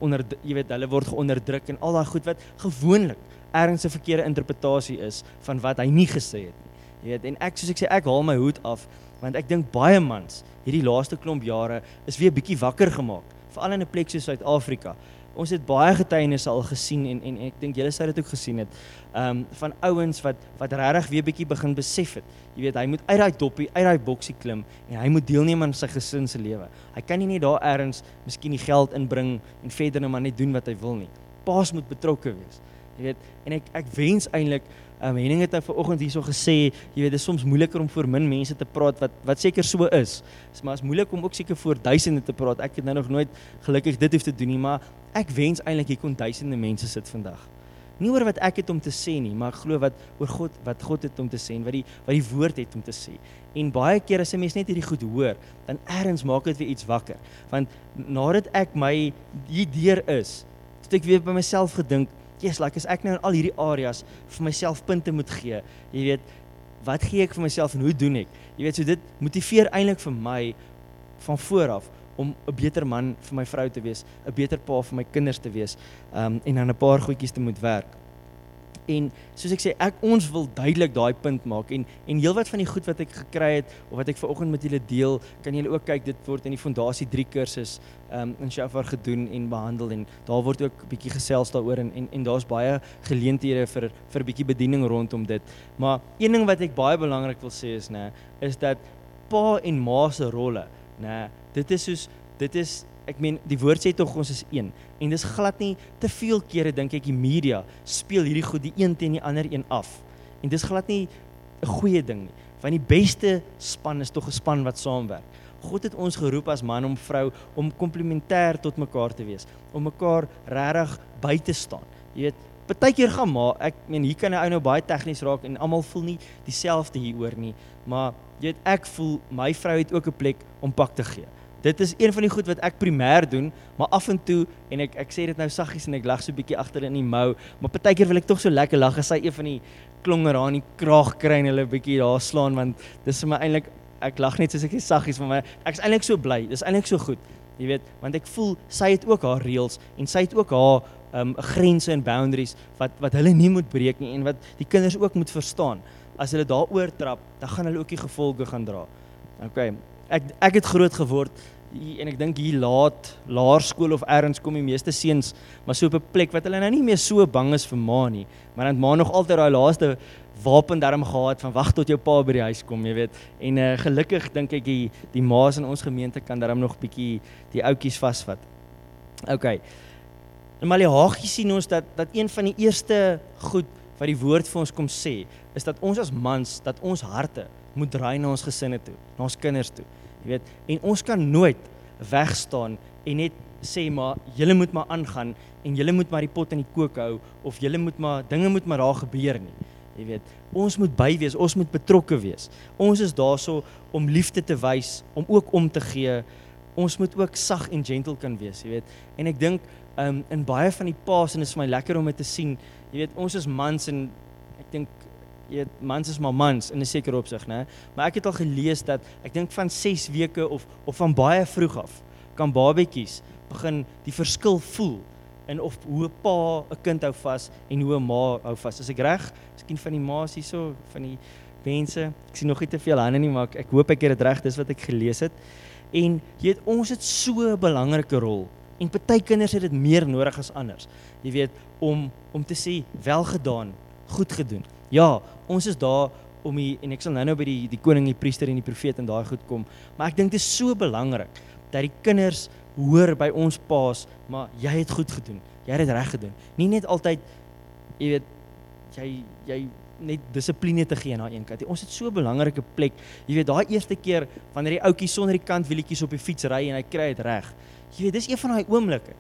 jy weet, hulle word geonderdruk en al daai goed wat gewoonlik ergens 'n verkeerde interpretasie is van wat hy nie gesê het nie. Jy weet, en soos ek sê, ek haal my hoed af, want ek dink baie mans hierdie laaste klomp jare is weer bietjie wakker gemaak, veral in 'n plek soos Suid-Afrika. Ons het baie getuienisse al gesien en ek dink julle sou dit ook gesien het, van ouens wat regtig weer bietjie begin besef het. Jy weet, hy moet uit daai doppie, uit daai boksie klim en hy moet deelneem aan sy gesin se lewe. Hy kan nie net daar ergens miskien die geld inbring en verder nou maar net doen wat hy wil nie. Paas moet betrokke wees. Jy weet, en ek wens eintlik, Henning het nou vanoggend hierso gesê, jy weet, dit is soms moeiliker om voor min mense te praat, wat seker so is. Maar is moeilik om ook seker voor duisende te praat. Ek het nou nog nooit gelukkig dit hoef te doen nie, maar ek wens eintlik hier kon duisende mense sit vandag. Nie oor wat ek het om te sê nie, maar ek glo oor wat God het om te sê en wat die woord het om te sê. En baie keer as 'n mens net hierdie goed hoor, dan ergens maak dit weer iets wakker. Want nadat ek my hierdeur is, het ek weer by myself gedink, yes, as ek nou in al hierdie areas vir myself punte moet gee, jy weet, wat gee ek vir myself en hoe doen ek? Jy weet, so dit motiveer eintlik vir my van vooraf om 'n beter man vir my vrou te wees, 'n beter pa vir my kinders te wees, en dan 'n paar goedjies te moet werk. En soos ek sê, ons wil duidelik daai punt maak en heelwat van die goed wat ek gekry het of wat ek vanoggend met julle deel, kan julle ook kyk, dit word in die Fondasie 3 kursus in Shofar gedoen en behandel en daar word ook 'n bietjie gesels daaroor en daar's baie geleenthede vir 'n bietjie bediening rondom dit. Maar een ding wat ek baie belangrik wil sê is dat pa en ma se rolle, dit is ek meen, die woord sê tog ons is een, en dis glad nie, te veel kere dink ek die media speel hierdie goed die een teen die ander een af, en dis glad nie 'n goeie ding nie, want die beste span is tog 'n span wat saamwerk. God het ons geroep as man en vrou om komplementêr tot mekaar te wees, om mekaar regtig by te staan. Jy weet, partykeer gaan maar, ek meen, hier kan 'n ou nou baie tegnies raak en almal voel nie dieselfde hieroor nie, maar jy weet, ek voel my vrou het ook 'n plek om pak te gee. dit is een van die goed wat ek primêr doen, maar af en toe, en ek sê dit nou saggies en ek lag so 'n bietjie agter in die mou, maar partykeer wil ek tog so lekker lag as sy een van die klonger daar in die kraag kry en hulle 'n bietjie daar slaan, want dis vir my eintlik, ek lag net soos ek sê saggies, maar ek is eintlik so bly, dis eintlik so goed, jy weet, want ek voel, sy het ook haar reëls, en sy het ook haar grense en boundaries, wat hulle nie moet breek nie, en wat die kinders ook moet verstaan. As hulle daar oortrap, dan gaan hulle ook die gevolge gaan dra. Okay, ek het groot geword, en ek dink hier laerskool of ergens kom die meeste seuns, maar so op 'n plek wat hulle nou nie meer so bang is vir ma nie, maar dan het ma nog altyd daai laaste wapen daarom gehad, van wag tot jou pa by die huis kom, jy weet, en gelukkig dink ek die ma's in ons gemeente kan daarom nog bietjie die oudjies vasvat. Okay, in Maleagi sien ons dat een van die eerste goed wat die woord vir ons kom sê, is dat ons as mans, dat ons harte moet draai na ons gesinne toe, na ons kinders toe, jy weet, en ons kan nooit wegstaan en net sê maar, julle moet maar aangaan, en julle moet maar die pot in die kook hou, of julle moet maar, dinge moet maar daar gebeur nie, jy weet, ons moet by wees, ons moet betrokke wees, ons is daarso om liefde te wys, om ook om te gee, ons moet ook sag en gentle kan wees, jy weet, en ek dink, in baie van die paas, en dit is vir my lekker om dit te sien, jy weet, ons is mans, en ek dink, jy weet, mans is maar mans, in 'n sekere opsig, né? Maar ek het al gelees dat, ek dink van 6 weke, of van baie vroeg af, kan babetjies begin die verskil voel, en of hoe 'n pa 'n kind hou vas, en hoe 'n ma hou vas. Is ek reg? Miskien van die ma's hierso, van die mense, ek sien nog nie te veel hande nie, maar ek hoop ek het dit reg, dis wat ek gelees het, en jy weet, ons het so 'n belangrike rol, en party kinders het dit meer nodig as anders, jy weet, om te sê, welgedaan, goed gedoen. Ja, ons is daar om en ek sal nou by die koning, die priester en die profeet en daai goed kom, maar ek dink dit is so belangrik, dat die kinders hoor by ons paas, maar jy het goed gedoen, jy het dit reg gedoen. Nie net altyd, jy weet, jy net dissipline te gee na een kant. Ons het so 'n belangrike plek, jy weet, daai eerste keer, wanneer die ouetjie sonder die kantwielietjies op die fiets ry en hy kry dit reg, jy weet, dis een van daai oomblikke,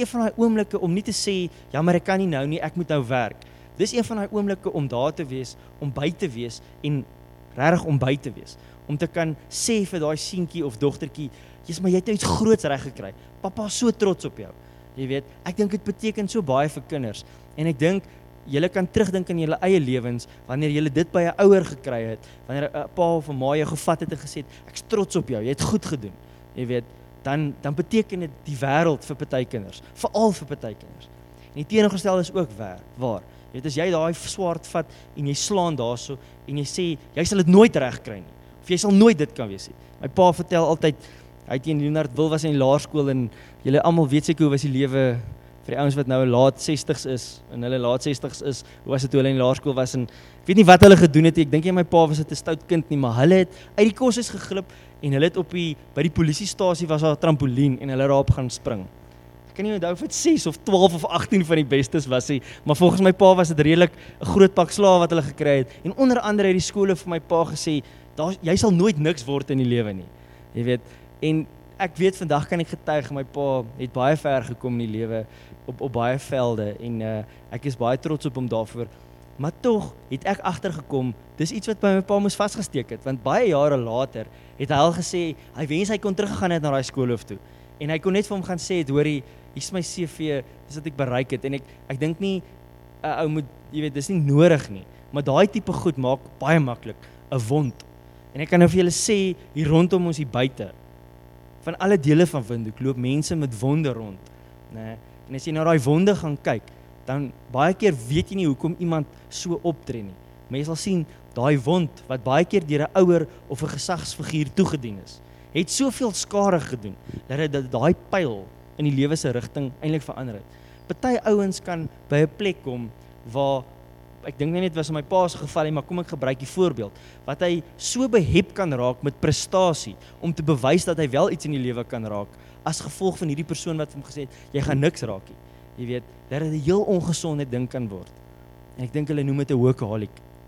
om nie te sê, ja, maar ek kan nie nou nie, ek moet nou werk. Dis een van daai oomblikke om daar te wees, om by te wees, en regtig om by te wees, om te kan sê vir daai seentjie of dogtertjie, Jesus, maar jy het iets groots reg gekry, papa is so trots op jou, jy weet, ek dink dit beteken so baie vir kinders, en ek dink, julle kan terugdink in julle eie lewens, wanneer julle dit by 'n ouer gekry het, wanneer 'n pa of 'n ma jou gevat het en gesê het, ek is trots op jou, jy het goed gedoen, jy weet, dan beteken dit die wêreld vir party kinders, veral vir party kinders. En die teenoorgestelde is ook waar. Jy weet, as jy daai swaard vat en jy slaan daarso en jy sê, jy sal dit nooit reg kry nie, of jy sal nooit dit kan wees nie. My pa vertel altyd, hy het in Leonard Wil was in die laerskool, en julle almal weet seker hoe was die lewe vir die ouens wat nou laat 60's is, en hulle laat 60's is, hoe was dit toe hulle in die laerskool was, en ek weet nie wat hulle gedoen het, ek dink nie my pa was 'n stout kind nie, maar hulle het uit die koshuis geglip, en hulle het by die polisiestasie was daar 'n trampolien, en hulle daarop gaan spring. Ek kan nie onthou of dit 6 of 12 of 18 van die bestes was nie, maar volgens my pa was dit redelik 'n groot pak slaag wat hulle gekry het, en onder andere het die skole vir my pa gesê, jy sal nooit niks word in die lewe nie, jy weet, en ek weet vandag kan ek getuig, my pa het baie ver gekom in die lewe, op baie velde, en ek is baie trots op hom daarvoor, maar tog het ek agtergekom, dis iets wat by my pa moes vasgesteek het, want baie jare later het hy al gesê, hy wens hy kon teruggegaan het na daai skoolhof toe, en hy kon net vir hom gaan sê, hoorie, hier is my CV, dis wat ek bereik het, en ek dink nie, ou moet, jy weet, dis nie nodig nie, maar daai tipe goed maak baie maklik 'n wond, en ek kan nou vir julle sê, hier rondom ons hier buite, van alle dele van Windhoek loop mense met wonde rond, né? En as jy na daai wonde gaan kyk, dan baie keer weet jy nie hoekom iemand so optree nie, maar jy sal sien, daai wond, wat baie keer deur 'n ouer of 'n gesagsfiguur toegedien is, het soveel skade gedoen, dat daai pyl in die lewe se rigting eintlik verander het. Party ouens kan by 'n plek kom, waar, ek dink nie net was in my pa se geval nie, maar kom ek gebruik die voorbeeld, wat hy so behep kan raak met prestasie, om te bewys dat hy wel iets in die lewe kan raak, as gevolg van hierdie persoon wat hom gesê het, jy gaan niks raak nie. Jy weet, dat dit 'n heel ongesonde ding kan word. En ek dink hulle noem dit 'n workaholic.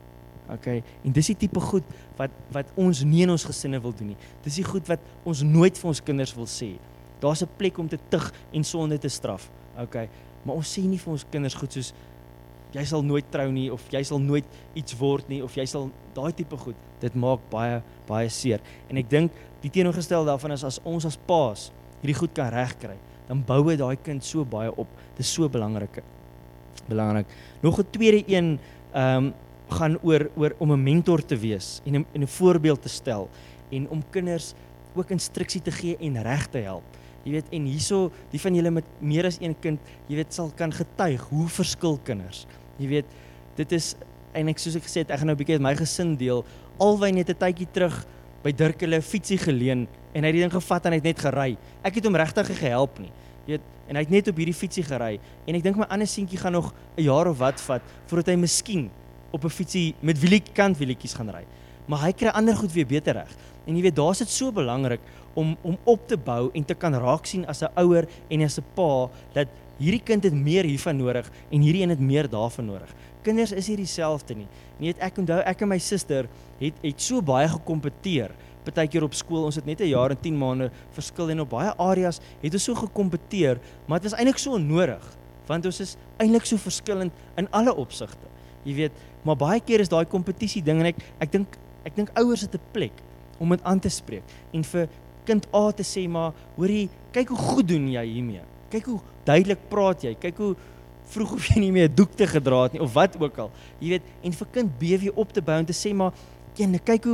Okay, en dis die tipe goed wat ons nie in ons gesinne wil doen nie. Dis die goed wat ons nooit vir ons kinders wil sê. Daar's 'n plek om te tug en sonde te straf. Okay, maar ons sê nie vir ons kinders goed soos jy sal nooit trou nie, of jy sal nooit iets word nie, of jy sal daai tipe goed. Dit maak baie seer. En ek dink die teenoorgestel daarvan is, as ons as paas hierdie goed kan regkry, dan bou dit daai kind so baie op. Dit is so belangrik. Nog 'n tweede een gaan oor om 'n mentor te wees en 'n voorbeeld te stel en om kinders ook instruksie te gee en reg te help. Jy weet, en hierso, die van julle met meer as een kind, jy weet, sal kan getuig hoe verskil kinders. Jy weet, dit is, en soos ek gesê het, ek gaan nou 'n bietjie uit my gesin deel, Alwyn het 'n tydjie terug by Dirk hulle 'n fietsie geleen, en hy het die ding gevat en hy het net gery. Ek het hom regtig gehelp nie. Jy weet, en hy het net op hierdie fietsie gery, en ek dink my ander seentjie gaan nog 'n jaar of wat vat, voordat hy miskien op 'n fietsie met wielietjies gaan ry. Maar hy kry ander goed weer beter reg. En jy weet, daar is dit so belangrik om op te bou en te kan raak sien as 'n ouer en as 'n pa, dat hierdie kind het meer hiervan nodig en hierdie een het meer daarvan nodig. Kinders is nie dieselfde nie. En jy weet, ek onthou, ek en my suster het so baie gekompeteer. Partykeer op skool, ons het net 'n jaar en 10 maande verskil, en op baie areas het ons so gekompeteer, maar dit was eintlik so onnodig, want ons is eintlik so verskillend in alle opsigte. Jy weet, maar baie keer is daai kompetisie ding, en ek dink ouers het 'n plek om dit aan te spreek en vir kind A te sê, maar hoorie, kyk hoe goed doen jy hiermee. Kyk hoe duidelik praat jy. Kyk hoe vroeg hoef jy nie meer 'n doek te gedra het nie, of wat ook al. Jy weet, en vir kind B weer op te bou en te sê, maar kyk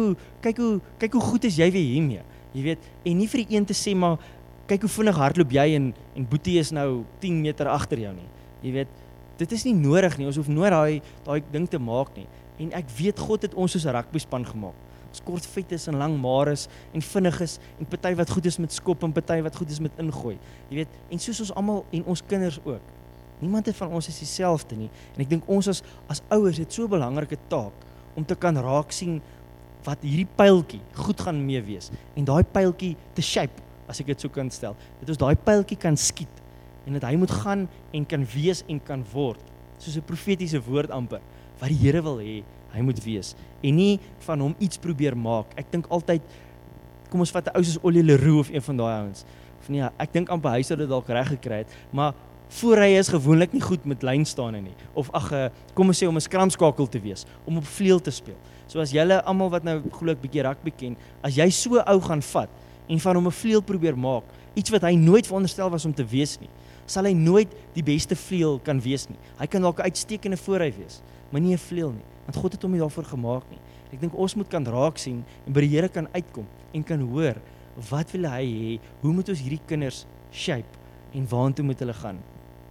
hoe goed is jy weer hiermee. Jy weet, en nie vir die een te sê, maar kyk hoe vinnig hardloop jy en Boetie is nou 10 meter agter jou nie. Jy weet, dit is nie nodig nie. Ons hoef nooit daai ding te maak nie. En ek weet God het ons soos 'n rugbyspan gemaak. Ons kort vet is en lang maar is en vinnig is en party wat goed is met skop en party wat goed is met ingooi. Jy weet, en soos ons almal en ons kinders ook. Niemand het van ons is dieselfde nie. En ek dink ons as ouers het so 'n belangrike taak om te kan raak sien wat hierdie pyltjie goed gaan mee wees en daai pyltjie te shape, as ek dit so kan stel. Dat ons daai pyltjie kan skiet en dat hy moet gaan en kan wees en kan word, soos 'n profetiese woord amper, wat die Here wil hê hy moet wees, en nie van hom iets probeer maak. Ek dink altyd, kom ons vat 'n ou soos Ollie Leroux of een van daai ouens, of nee, ek dink amper hy sou dit dalk reg gekry het, maar voorry is gewoonlik nie goed met lynstane nie, of kom ons sê om 'n skramskakel te wees, om op vleuel te speel. So as julle almal wat nou glo ek bietjie rugby ken, as jy so ou gaan vat en van hom 'n vleuel probeer maak, iets wat hy nooit veronderstel was om te wees nie, sal hy nooit die beste vleuel kan wees nie. Hy kan dalk 'n uitstekende voorry wees, maar nie 'n vleuel nie, want God het hom nie daarvoor gemaak nie. Ek dink ons moet kan raak sien en by die Here kan uitkom en kan hoor, wat wil hy hê, hoe moet ons hierdie kinders shape en waartoe moet hulle gaan.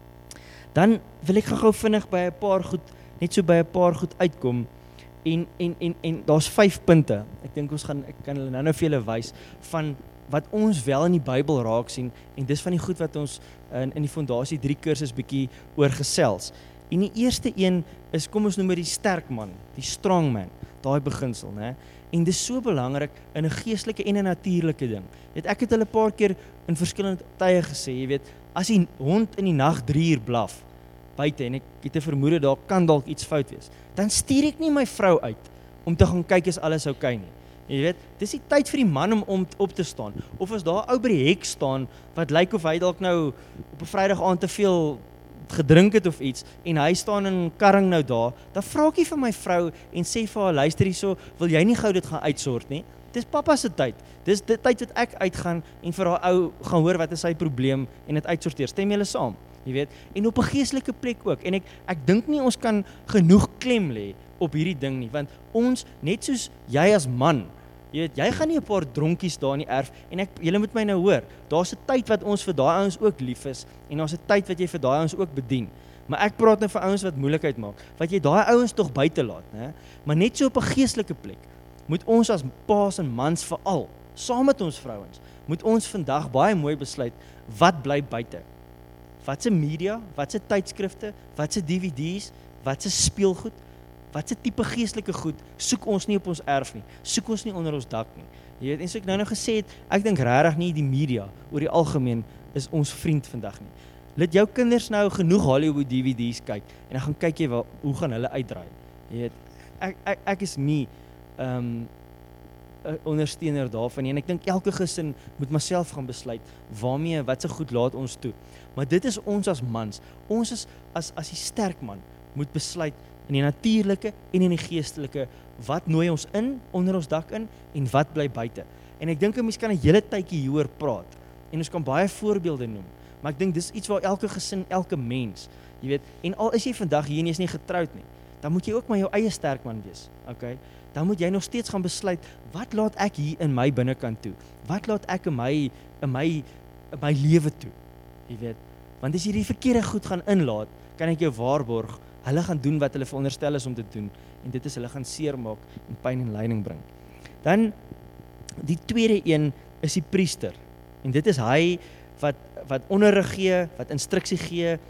Dan wil ek gou vinnig by 'n paar goed uitkom en daar's 5 punte. Ek dink ek kan hulle nou vir julle wys van wat ons wel in die Bybel raak sien, en dis van die goed wat ons in die Fondasie 3 kursus bietjie oor gesels. En die eerste een is, kom ons noem dit die sterk man, die strong man, daai beginsel, né? En dis so belangrik in 'n geestelike en 'n natuurlike ding. Ek het hulle 'n paar keer in verskillende tye gesê, jy weet, as die hond in die nag 3 uur blaf buite en ek het 'n vermoede daar kan dalk iets fout wees, dan stuur ek nie my vrou uit om te gaan kyk is alles oukei nie. Jy weet, dis die tyd vir die man om op te staan. Of as daar ou by die hek staan wat lyk of hy dalk nou op 'n Vrydag aand te veel gedrink het of iets, en hy staan in karring nou daar, dan vra ek vir my vrou en sê vir haar, luister hierso, wil jy nie gou dit gaan uitsort nie? Dis pappa se tyd. Dis die tyd wat ek uitgaan en vir haar ou gaan hoor wat is sy probleem en dit uitsorteer. Stem julle saam? Jy weet, en op 'n geestelike plek ook. En ek dink nie ons kan genoeg klem lê op hierdie ding nie, want ons, net soos jy as man, jy weet, jy gaan nie 'n paar dronkies daar in die erf, en julle moet my nou hoor, daar's 'n tyd wat ons vir daai ouens ook lief is, en daar's 'n tyd wat jy vir daai ouens ook bedien. Maar ek praat nou vir ouens wat moeilikheid maak, wat jy daai ouens tog buite laat, né? Maar net so op 'n geestelike plek, moet ons as paas en mans veral, saam met ons vrouens, moet ons vandag baie mooi besluit, wat bly buite? Wat se media, wat se tydskrifte, wat se DVD's, wat se speelgoed, wat se tipe geestelike goed soek ons nie op ons erf nie, soek ons nie onder ons dak nie. Jy weet, en so ek nou gesê het, ek dink regtig nie die media oor die algemeen is ons vriend vandag nie. Laat jou kinders nou genoeg Hollywood DVD's kyk en dan gaan kyk jy hoe gaan hulle uitdraai. Jy weet, ek is nie 'n ondersteuner daarvan nie, en ek dink elke gesin moet maar self gaan besluit waarmee, wat se goed laat ons toe. Maar dit is ons as mans, ons is as die sterk man moet besluit in die natuurlike en in die geestelike, wat nooi ons in, onder ons dak in, en wat bly buite. En ek dink 'n mens kan 'n hele tydjie hieroor praat. En ons kan baie voorbeelde noem. Maar ek dink dis iets waar elke gesin, elke mens, jy weet, en al is jy vandag hier en jy is nie getroud nie, dan moet jy ook maar jou eie sterk man wees, okay? Dan moet jy nog steeds gaan besluit, wat laat ek hier in my binnekant toe? Wat laat ek in my lewe toe? Jy weet, want as jy die verkeerde goed gaan inlaat, kan ek jou waarborg, hulle gaan doen wat hulle veronderstel is om te doen, en dit is hulle gaan seermaak en pyn en lyding bring. Dan, die tweede een is die priester, en dit is hy wat onderrig gee, wat instruksie gee,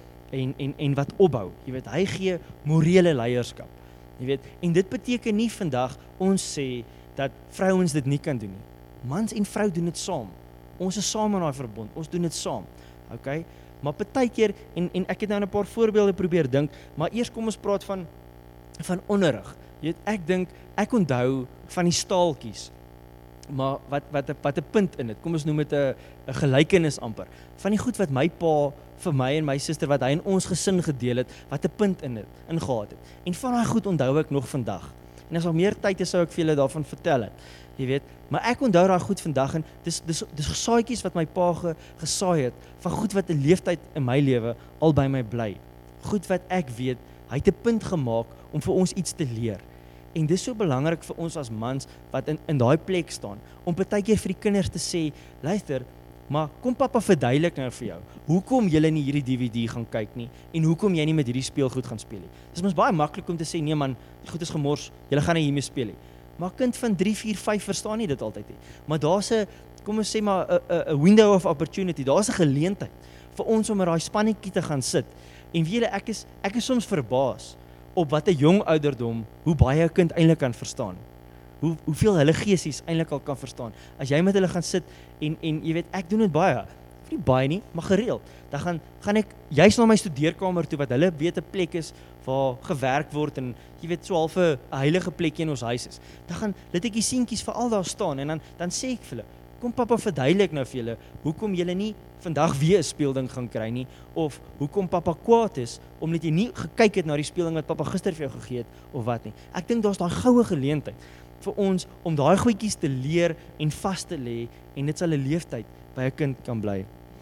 en wat opbou. Jy weet, hy gee morele leierskap. Jy weet, en dit beteken nie vandag ons sê dat vrouens dit nie kan doen nie. Mans en vrou doen dit saam. Ons is saam in daai verbond. Ons doen dit saam. Okay? Maar partykeer en ek het nou 'n paar voorbeelde probeer dink, maar eers kom ons praat van onderrig. Jy weet, ek onthou van die staaltjies. Maar wat 'n punt in dit. Kom ons noem dit 'n gelykenis amper. Van die goed wat my pa vir my en my suster wat hy in ons gesin gedeel het, wat 'n punt ingehad het. En van daai goed onthou ek nog vandag. En as daar meer tyd is, sou ek vir julle daarvan vertel het. Jy weet, maar ek onthou daai goed vandag en dis saadjies wat my pa gesaai het van goed wat 'n leeftyd in my lewe al by my bly. Goed wat ek weet, hy het 'n punt gemaak om vir ons iets te leer. En dis so belangrik vir ons as mans wat in daai plek staan, om partykeer vir die kinders te sê, luister, maar kom pappa verduidelik nou vir jou, hoekom jy nie hierdie DVD gaan kyk nie, en hoekom jy nie met hierdie speelgoed gaan speel nie. Dis mos baie maklik om te sê, nee man, die goed is gemors, jy gaan nie hiermee speel nie. Maar kind van 3, 4, 5 verstaan nie dit altyd nie. Maar daar's 'n, kom ons sê maar, 'n window of opportunity, daar's 'n geleentheid vir ons om in daai spannetjie te gaan sit. En weet julle, ek is soms verbaas op wat 'n jong ouderdom, hoe baie 'n kind eintlik kan verstaan. Hoeveel hulle geesies eintlik al kan verstaan. As jy met hulle gaan sit en jy weet, ek doen dit baie. Nie baie nie, maar gereeld. Dan gaan ek juist na my studeerkamer toe wat hulle weet 'n plek is waar gewerk word en jy weet so half 'n heilige plekjie in ons huis is. Dan laat ek die seentjies veral daar staan en dan sê ek vir hulle, kom pappa verduidelik nou vir julle hoekom julle nie vandag weer 'n speelding gaan kry nie, of hoekom pappa kwaad is omdat jy nie gekyk het na die speelding wat pappa gister vir jou gegee het of wat nie. Ek dink daar's daai goue geleentheid vir ons om daai goedjies te leer en vas te lê en dit sal 'n leeftyd by 'n kind kan bly.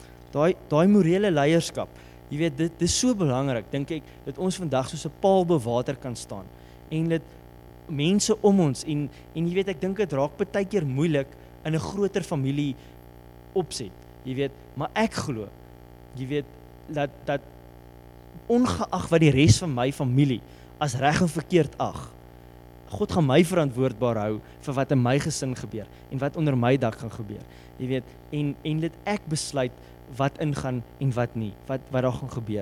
Daai morele leierskap, jy weet, dit is so belangrik, dink ek, dat ons vandag soos 'n paal bo water kan staan en dit mense om ons en jy weet, ek dink dit raak partykeer moeilik in 'n groter familie opset, jy weet, maar ek glo, jy weet, dat ongeag wat die res van my familie as reg en verkeerd ag, God gaan my verantwoordbaar hou vir wat in my gesin gebeur en wat onder my dak gaan gebeur, jy weet, en dit ek besluit wat ingaan en wat nie, wat daar gaan gebeur.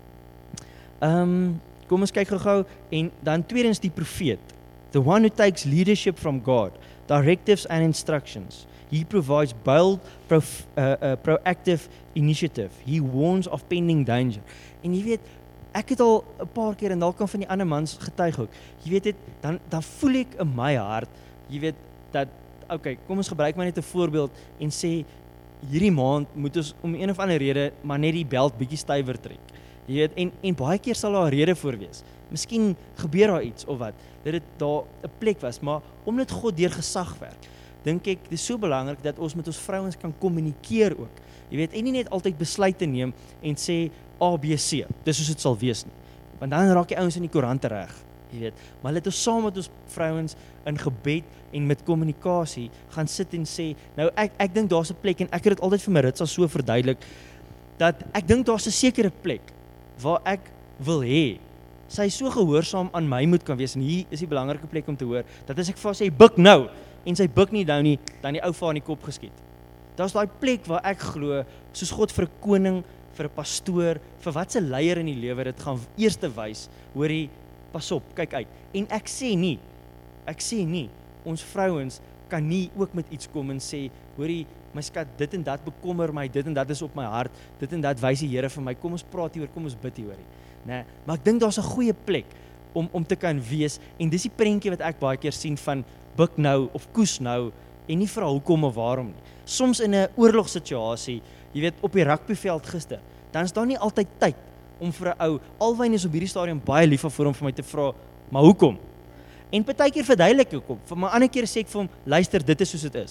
Kom ons kyk gou en dan tweedens die profeet, the one who takes leadership from God, directives and instructions. He provides bold, proactive initiative. He warns of pending danger. En jy weet, ek het al 'n paar keer en dalk kan van die ander mans getuig ook. Jy weet dit, dan voel ek in my hart, jy weet dat okay, kom ons gebruik maar net 'n voorbeeld en sê hierdie maand moet ons om een of ander rede maar net die belt bietjie stywer trek. Jy weet, en baie keer sal daar 'n rede voor wees. Miskien gebeur daar iets of wat, dat dit daar 'n plek was, maar omdat God deur gesag werk, dink ek dis so belangrik dat ons met ons vrouens kan kommunikeer ook. Jy weet, en nie net altyd besluite neem en sê A, B, C, dis soos dit sal wees nie. Want dan raak die ouens in die koerante reg, jy weet. Maar laat ons saam met ons vrouens in gebed en met kommunikasie gaan sit en sê, nou ek dink daar's 'n plek en ek het dit altyd vir Maritza so verduidelik dat ek dink daar's 'n sekere plek waar ek wil hê sy so gehoorsaam aan my moet kan wees en hier is die belangrike plek om te hoor dat as ek vir haar sê buk nou en sy buk nie nou nie, dan die ou vir in die kop geskiet. Daar's daai plek waar ek glo soos God vir 'n koning, vir 'n pastoor, vir wat se leier in die lewe dit gaan eers te wys, hoorie, pas op, kyk uit. En ek sê nie, ons vrouens kan nie ook met iets kom en sê, hoorie, my skat, dit en dat bekommer my, dit en dat is op my hart, dit en dat wys die Here vir my, kom ons praat hieroor, kom ons bid hieroor. Nee, maar ek dink daar's 'n goeie plek om te kan wees, en dis die prentjie wat ek baie keer sien van buk nou of koes nou, en nie vra hoekom of waarom nie. Soms in 'n oorlogssituasie, jy weet, op die rugbyveld gister, dan is daar nie altyd tyd om vir 'n ou, Alwyn is op hierdie stadium baie lief vir hom vir my te vra, maar hoekom? En partykeer verduidelik ek hoekom, maar ander keer sê ek vir hom, luister, dit is soos dit is.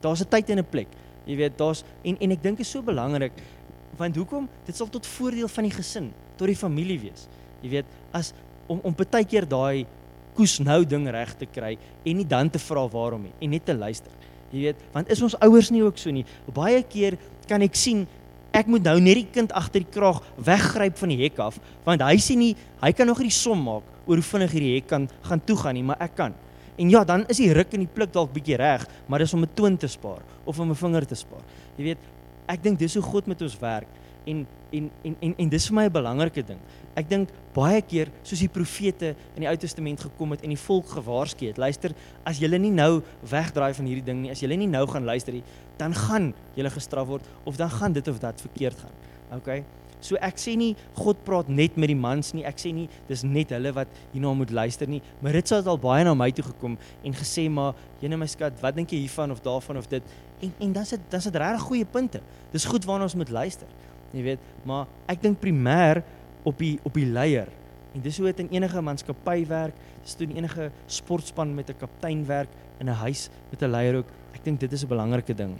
daar's 'n tyd en 'n plek. Jy weet, en ek dink is so belangrik, want hoekom? Dit sal tot voordeel van die gesin, tot die familie wees. Jy weet, om partykeer daai koes nou ding reg te kry en nie dan te vra waarom nie en net te luister. Jy weet, want is ons ouers nie ook so nie? Baie keer kan ek sien ek moet nou net die kind agter die kraag weggryp van die hek af, want hy kan nog nie die som maak oor hoe vinnig hierdie hek kan gaan toegaan nie, maar ek kan. En ja, dan is die ruk en die pluk dalk bietjie reg, maar dis om 'n toon te spaar of om 'n vinger te spaar. Jy weet, ek dink dis hoe God met ons werk en dis vir my 'n belangrike ding. Ek dink baie keer soos die profete in die Ou Testament gekom het en die volk gewaarsku het, luister, as julle nie nou wegdraai van hierdie ding nie, as julle nie nou gaan luister nie, dan gaan julle gestraf word of dan gaan dit of dat verkeerd gaan. Okay? So ek sê nie God praat net met die mans nie, ek sê nie dis net hulle wat hierna moet luister nie, maar Ritsa het al baie na my toe gekom en gesê, maar jene my skat, wat dink jy hiervan of daarvan of dit? En dan is dit regtig goeie punte. Dis goed waarna ons moet luister. Jy weet, maar ek dink primêr op die leier. En dis hoe dit in enige maatskappy werk, dis hoe in enige sportspan met 'n kaptein werk, in 'n huis met 'n leier ook. Ek dink dit is 'n belangrike ding.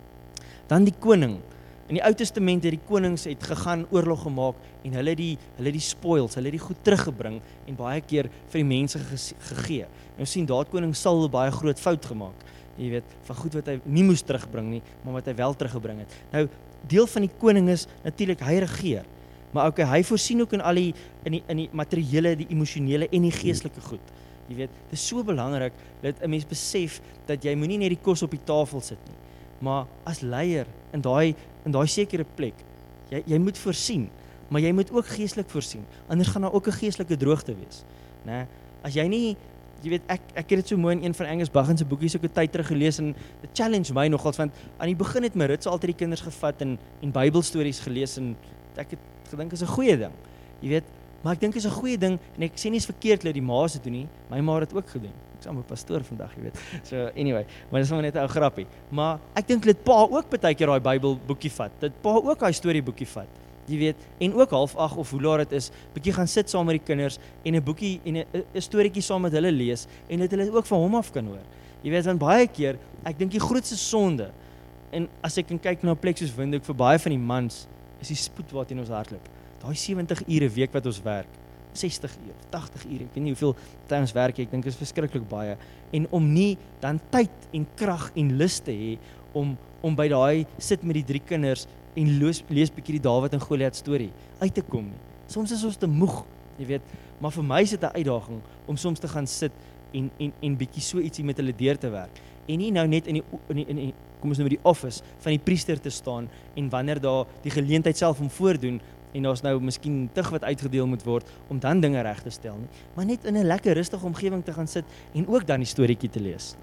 Dan die koning. In die Ou Testament het die konings gegaan oorlog gemaak en hulle die spoils, hulle die goed teruggebring en baie keer vir die mense gegee. Nou sien daar koning Saul baie groot fout gemaak. Jy weet, van goed wat hy nie moes terugbring nie, maar wat hy wel teruggebring het. Nou, deel van die koning is natuurlik hy regeer. Maar okay, hy voorsien ook in die materiële, die emosionele en die geestelike goed. Jy weet, dit is so belangrik dat 'n mens besef dat jy moenie net die kos op die tafel sit nie. Maar as leier in daai sekere plek, jy moet voorsien, maar jy moet ook geestelik voorsien. Anders gaan daar ook 'n geestelike droogte wees, né? As jy nie, jy weet, ek het dit so mooi in een van Angus Buchan se boekies ook 'n tyd terug gelees en dit challenge my nogals, want aan die begin het my Ritsa altyd die kinders gevat en Bybelstories gelees en ek het gedink is 'n goeie ding. Jy weet, maar ek dink is 'n goeie ding en ek sê nie is verkeerd dat die ma's dit doen nie. My ma het dit ook gedoen. Ek's aan 'n pastoor vandag, jy weet. So anyway, maar dis maar net 'n ou grappie. Maar ek dink dit pa ook baie keer daai Bybelboekie vat. Dit pa ook daai storieboekie vat. Jy weet, en ook 7:30 of hoe laat dit is, bietjie gaan sit saam met die kinders en 'n boekie en 'n storieetjie saam met hulle lees en dit hulle ook van hom af kan hoor. Jy weet, want baie keer, ek dink die grootste sonde, en as ek kyk na 'n plek soos Windhoek vir baie van die mans, is die spoed wat in ons hardloop. Daai 70 ure week wat ons werk, 60 ure, 80 ure, ek weet nie hoeveel tyd ons werk, ek dink is verskriklik baie, en om nie dan tyd en krag en lus te hê om by daai sit met die 3 kinders en lees bietjie die Dawid en Goliat storie uit te kom nie. Soms is ons te moeg, jy weet, maar vir my is dit 'n uitdaging om soms te gaan sit en bietjie so ietsie met hulle deur te werk. En nie nou net in die kom ons nou met die office van die priester te staan en wanneer daar die geleentheid self om voordoen en daar's nou miskien tig wat uitgedeel moet word om dan dinge reg te stel nie, maar net in 'n lekker rustige omgewing te gaan sit en ook dan die storieetjie te lees.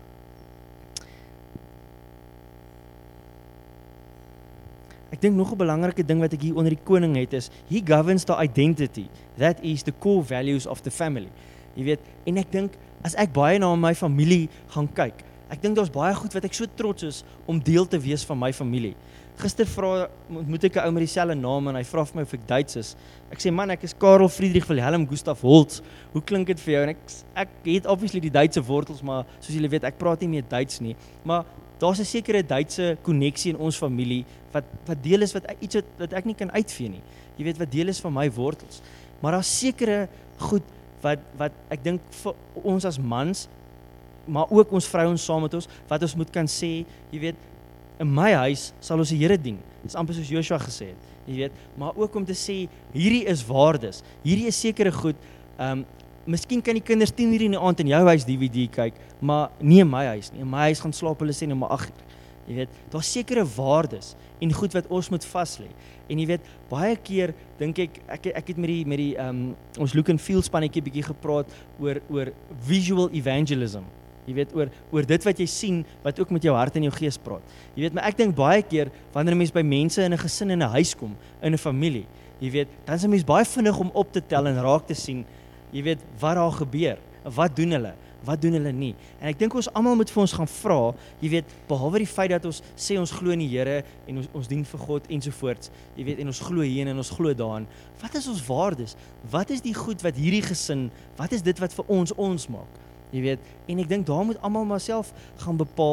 Ek dink nog 'n belangrike ding wat ek hier onder die koning het is, he governs the identity. That is the core values of the family. Jy weet, en ek dink, as ek baie na my familie gaan kyk, ek dink daar's baie goed wat ek so trots is om deel te wees van my familie. Gister ontmoet ek 'n ou met dieselfde naam en hy vra vir my of ek Duits is. Ek sê, man, ek is Karel Friedrich Wilhelm Gustav Holtz. Hoe klink dit vir jou? En ek het obviously die Duitse wortels, maar soos julle weet, ek praat nie meer Duits nie. Maar daar's 'n sekere Duitse koneksie in ons familie wat deel is wat ek nie kan uitvee nie. Jy weet, wat deel is van my wortels. Maar daar's sekere goed wat ek dink vir ons as mans, maar ook ons vrouens saam met ons, wat ons moet kan sê, jy weet, in my huis sal ons die Here dien. Dis amper soos Joshua gesê het, jy weet, maar ook om te sê, hierdie is waardes, hierdie is sekere goed, miskien kan die kinders 10:00 in die aand in jou huis DVD kyk, maar nie in my huis nie. In my huis gaan slaap hulle sê nou maar 8:00. Jy weet, daar's sekere waardes en goed wat ons moet vas lê. En jy weet, baie keer dink ek het met die ons look and feel spannetjie bietjie gepraat oor visual evangelism. Jy weet, oor dit wat jy sien, wat ook met jou hart en jou gees praat. Jy weet, maar ek dink baie keer, wanneer 'n mens by mense in 'n gesin, in 'n huis kom, in 'n familie, jy weet, dan is 'n mens baie vinnig om op te tel en raak te sien, jy weet, wat daar gebeur, wat doen hulle nie. En ek dink ons almal moet vir ons gaan vra, jy weet, behalwe die feit dat ons sê ons glo in die Here en ons dien vir God ensovoorts, jy weet, en ons glo hierin en ons glo daarin, wat is ons waardes? Wat is die goed wat hierdie gesin, wat is dit wat vir ons maak? Jy weet, en ek dink daar moet almal maar self gaan bepaal,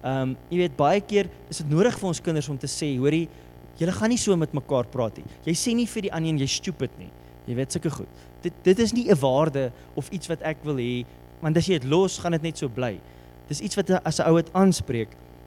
Jy weet, baie keer is dit nodig vir ons kinders om te sê, hoorie, julle gaan nie so met mekaar praat nie. Jy sê nie vir die ander jy stupid nie. Jy weet, sulke goed. Dit is nie 'n waarde of iets wat ek wil hê, want as jy dit los, gaan dit net so bly. Dis iets wat as 'n ou dit aanspreek,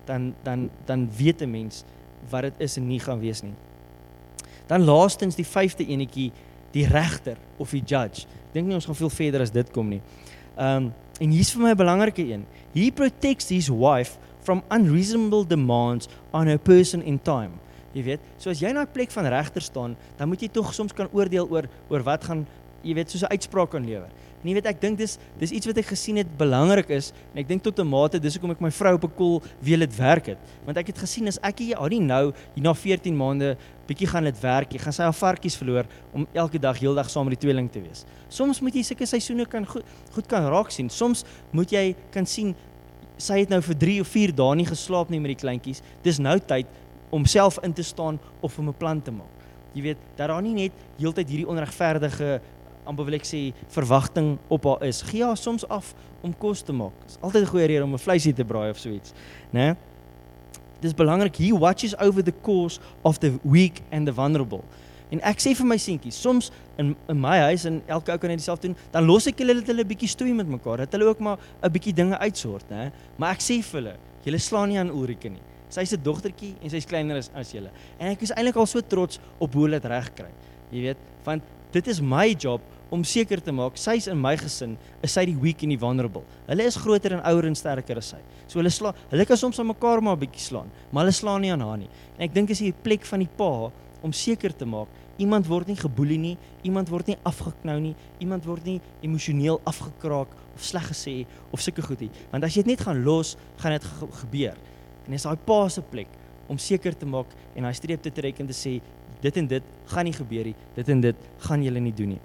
dan weet 'n mens wat dit is en nie gaan wees nie. Dan laastens die 5de enetjie, die regter of die judge. Ek dink nie ons gaan veel verder as dit kom nie. En hier's vir my 'n belangrike een. He protects his wife from unreasonable demands on her person in time. Jy weet, so as jy na 'n plek van regter staan, dan moet jy tog soms kan oordeel oor wat gaan, jy weet, soos 'n uitspraak kan lewer. En jy weet, ek dink dis iets wat ek gesien het belangrik is, en ek dink tot 'n mate, dis hoekom ek my vrou op 'n kol wil dit werk het. Want ek het gesien, as ek hier nou na 14 maande bietjie gaan dit werk, jy gaan sy haar varkies verloor, om elke dag, heeldag saam met die tweeling te wees. Soms moet jy sulke seisoene goed kan raak sien. Soms moet jy kan sien, sy het nou vir 3 of 4 dae nie geslaap nie met die kleintjies, dis nou tyd om self in te staan of om 'n plan te maak. Jy weet, dat daar nie net heeltyd hierdie onregverdige, amper wil ek sê, verwagting op haar is. Gee haar soms af om kos te maak. Dis altyd 'n goeie rede om 'n vleisie te braai of so iets, né? Dis belangrik. He watches over the cause of the weak and the vulnerable. En ek sê vir my seentjies, soms in my huis, en elke ou kan dit self doen, dan los ek hulle dat hulle 'n bietjie stoei met mekaar, dat hulle ook maar 'n bietjie dinge uitsort, né? Maar ek sê vir hulle, julle slaan nie aan Ulrike nie. Sy's 'n dogtertjie en sy's kleiner as julle. En ek is eintlik al so trots op hoe hulle dit reg kry. Jy weet, want dit is my job om seker te maak, sy's in my gesin, is sy die weak en die vulnerable. Hulle is groter en ouer en sterker as sy. So hulle kan soms aan mekaar maar 'n bietjie slaan, maar hulle slaan nie aan haar nie. En ek dink is hier 'n plek van die pa om seker te maak, iemand word nie geboelie nie, iemand word nie afgeknou nie, iemand word nie emosioneel afgekraak of sleg gesê of sulke goed nie. Want as jy dit net gaan los, gaan dit gebeur. En dis daai pa se plek om seker te maak en daai streep te trek en te sê, dit en dit gaan nie gebeur nie, dit en dit gaan julle nie doen nie.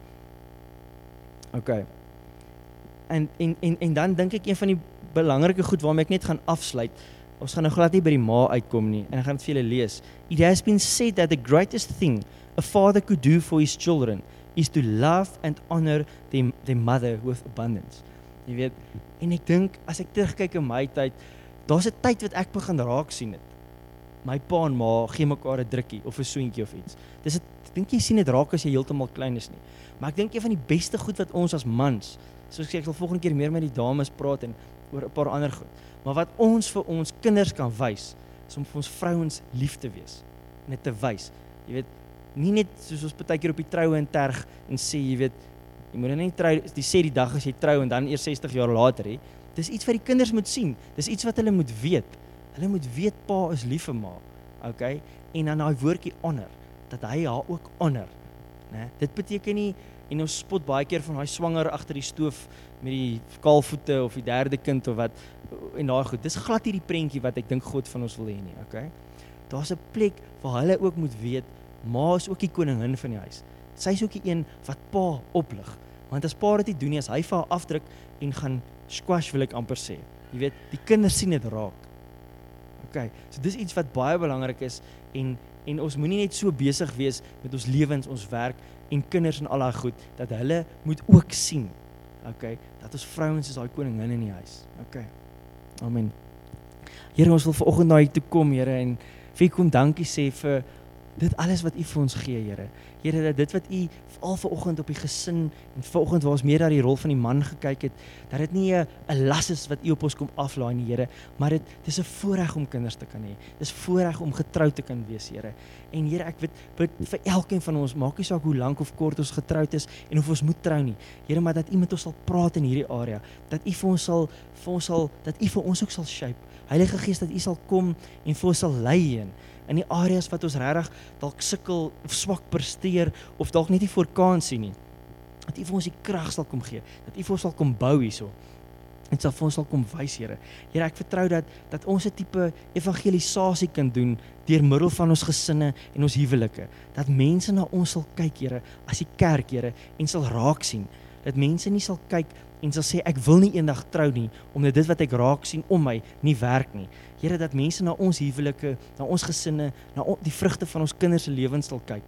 Okay. En dan dink ek een van die belangrike goed waarmee ek net gaan afsluit, ons gaan nou glad nie by die ma uitkom nie, en ek gaan dit vir julle lees. It has been said that the greatest thing a father could do for his children is to love and honor their mother with abundance. Jy weet, en ek dink, as ek terugkyk in my tyd, daar's 'n tyd wat ek begin raak sien het. My pa en ma gee mekaar 'n drukkie of 'n soentjie of iets. Ek dink jy sien dit raak as jy heeltemal klein is nie. Maar ek dink een van die beste goed wat ons as mans, soos ek sê, ek sal volgende keer meer met die dames praat en oor 'n paar ander goed, maar wat ons vir ons kinders kan wys, is om vir ons vrouens lief te wees, net te wys. Jy weet, nie net soos ons baie keer op die troue en terg en sê, jy weet, jy moet nie trou, die sê die dag as jy trou en dan eers 60 jaar later, hè. Dis iets wat die kinders moet sien, dis iets wat hulle moet weet. Hulle moet weet, pa is lief vir ma, okay? En dan daai woordjie honor, dat hy haar ook honor, né? Dit beteken nie, en ons spot baie keer van daai swanger agter die stoof met die kaalvoete of die derde kind of wat, en daai goed, dis glad nie die prentjie wat ek dink God van ons wil hê nie, okay? Daar's 'n plek waar hulle ook moet weet, ma is ook die koningin van die huis. Sy is ook die een wat pa oplig, want as pa dit nie doen nie, as hy vir haar afdruk en gaan squash, wil ek amper sê, jy weet, die kinders sien dit raak. Okay, so dis iets wat baie belangrik is, en ons moenie net so besig wees met ons lewens, ons werk en kinders en al daai goed, dat hulle moet ook sien, okay, dat ons vrouens is daai koningin in die huis. Okay. Amen. Here, ons wil vanoggend na U toe kom, Here, en vir U kom dankie sê vir dit alles wat U vir ons gee, Here. Here, dat dit wat U al vanoggend op die gesin, en vanoggend waar ons meer na die rol van die man gekyk het, dat dit nie 'n las is wat U op ons kom aflaai nie, Here, maar dit is 'n voorreg om kinders te kan hê. Dis voorreg om getroud te kan wees, Here. En Here, ek bid vir elkeen van ons, maak nie saak hoe lank of kort ons getroud is en of ons moet trou nie. Here, maar dat U met ons sal praat in hierdie area, dat U vir ons ook sal shape. Heilige Gees, dat U sal kom en vir ons sal lei in die areas wat ons regtig dalk sukkel of swak presteer of dalk net nie voor kans sien nie. Dat U vir ons die krag sal kom gee, dat U vir ons sal kom bou hierso. En sal vir ons sal kom wys, Here. Here, ek vertrou dat ons 'n tipe evangelisasie kan doen deur middel van ons gesinne en ons huwelike. Dat mense na ons sal kyk, Here, as die kerk, Here, en sal raak sien. Dat mense nie sal kyk en sal sê, ek wil nie eendag trou nie, omdat dit wat ek raak sien om my nie werk nie. Here, dat mense na ons huwelike, na ons gesinne, na die vrugte van ons kinders se lewens sal kyk.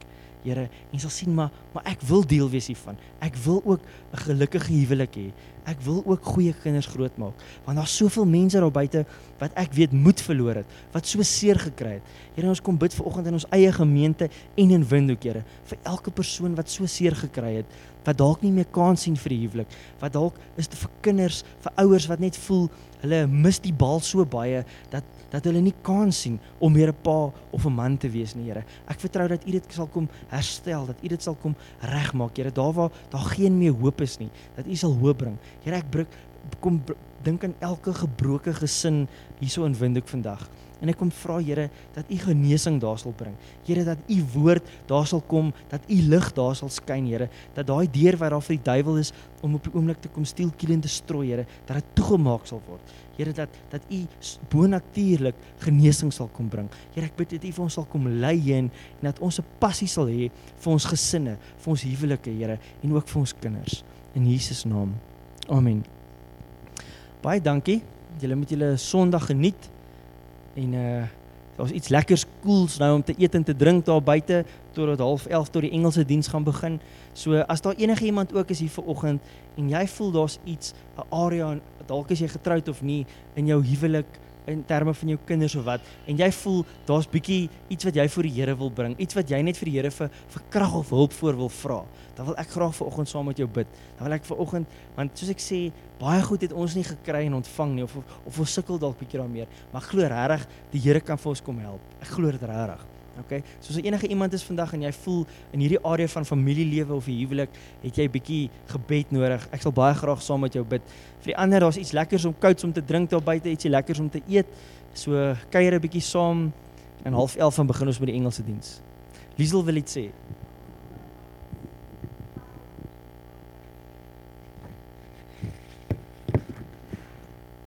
Here, en sal sien, maar ek wil deel wees hiervan. Ek wil ook 'n gelukkige huwelik hê. Ek wil ook goeie kinders grootmaak, want daar's soveel mense daar buite wat ek weet moed verloor het, wat so seer gekry het. Here, ons kom bid vanoggend in ons eie gemeente en in Windhoek, Here, vir elke persoon wat so seer gekry het, wat dalk nie meer kans sien vir die huwelik, wat dalk is dit vir kinders, vir ouers wat net voel, hulle mis die bal so baie, dat hulle nie kans sien om meer 'n pa of 'n man te wees nie, Here. Ek vertrou dat U dit sal kom herstel, dat U dit sal kom regmaak, Here, daar waar daar geen meer hoop is nie, dat U sal hoop bring. Here, ek dink aan elke gebroke gesin hierso in Windhoek vandag. En ek kom vra, Here, dat U genesing daar sal bring. Here, dat U woord daar sal kom, dat U lig daar sal skyn, Here, dat daai deur wat daar vir die duiwel is om op die oomblik te kom steel, kiel en destrooi, Here, dat dit toegemaak sal word. Here, dat U bonatuurlik genesing sal kom bring. Here, ek bid dat U vir ons sal kom lei en dat ons 'n passie sal hê vir ons gesinne, vir ons huwelike, Here, en ook vir ons kinders. In Jesus naam. Amen. Baie dankie. Julle moet julle Sondag geniet. En daar's iets lekkers koels nou om te eet en te drink daar buite totdat 10:30 tot die Engelse diens gaan begin. So as daar enige iemand ook is hier vanoggend en jy voel daar's iets, 'n area, dalk is jy getroud of nie, in jou huwelik, in terme van jou kinders of wat, en jy voel daar's bietjie iets wat jy vir die Here wil bring, iets wat jy net vir die Here vir krag of hulp voor wil vra, dan wil ek graag vanoggend saam met jou bid. Dan wil ek vanoggend, want soos ek sê, baie goed het ons nie gekry en ontvang nie, of ons sukkel dalk bietjie daarmee, maar ek glo regtig die Here kan vir ons kom help. Ek glo dit regtig. Okay? So as enige iemand is vandag en jy voel in hierdie area van familielewe of die huwelik, het jy bietjie gebed nodig. Ek sal baie graag saam met jou bid. Vir die ander, daar's iets lekkers om kouds om te drink daar buite, ietsie lekkers om te eet. So kuier 'n bietjie saam en 10:30 begin ons met die Engelse diens. Liesel wil iets sê.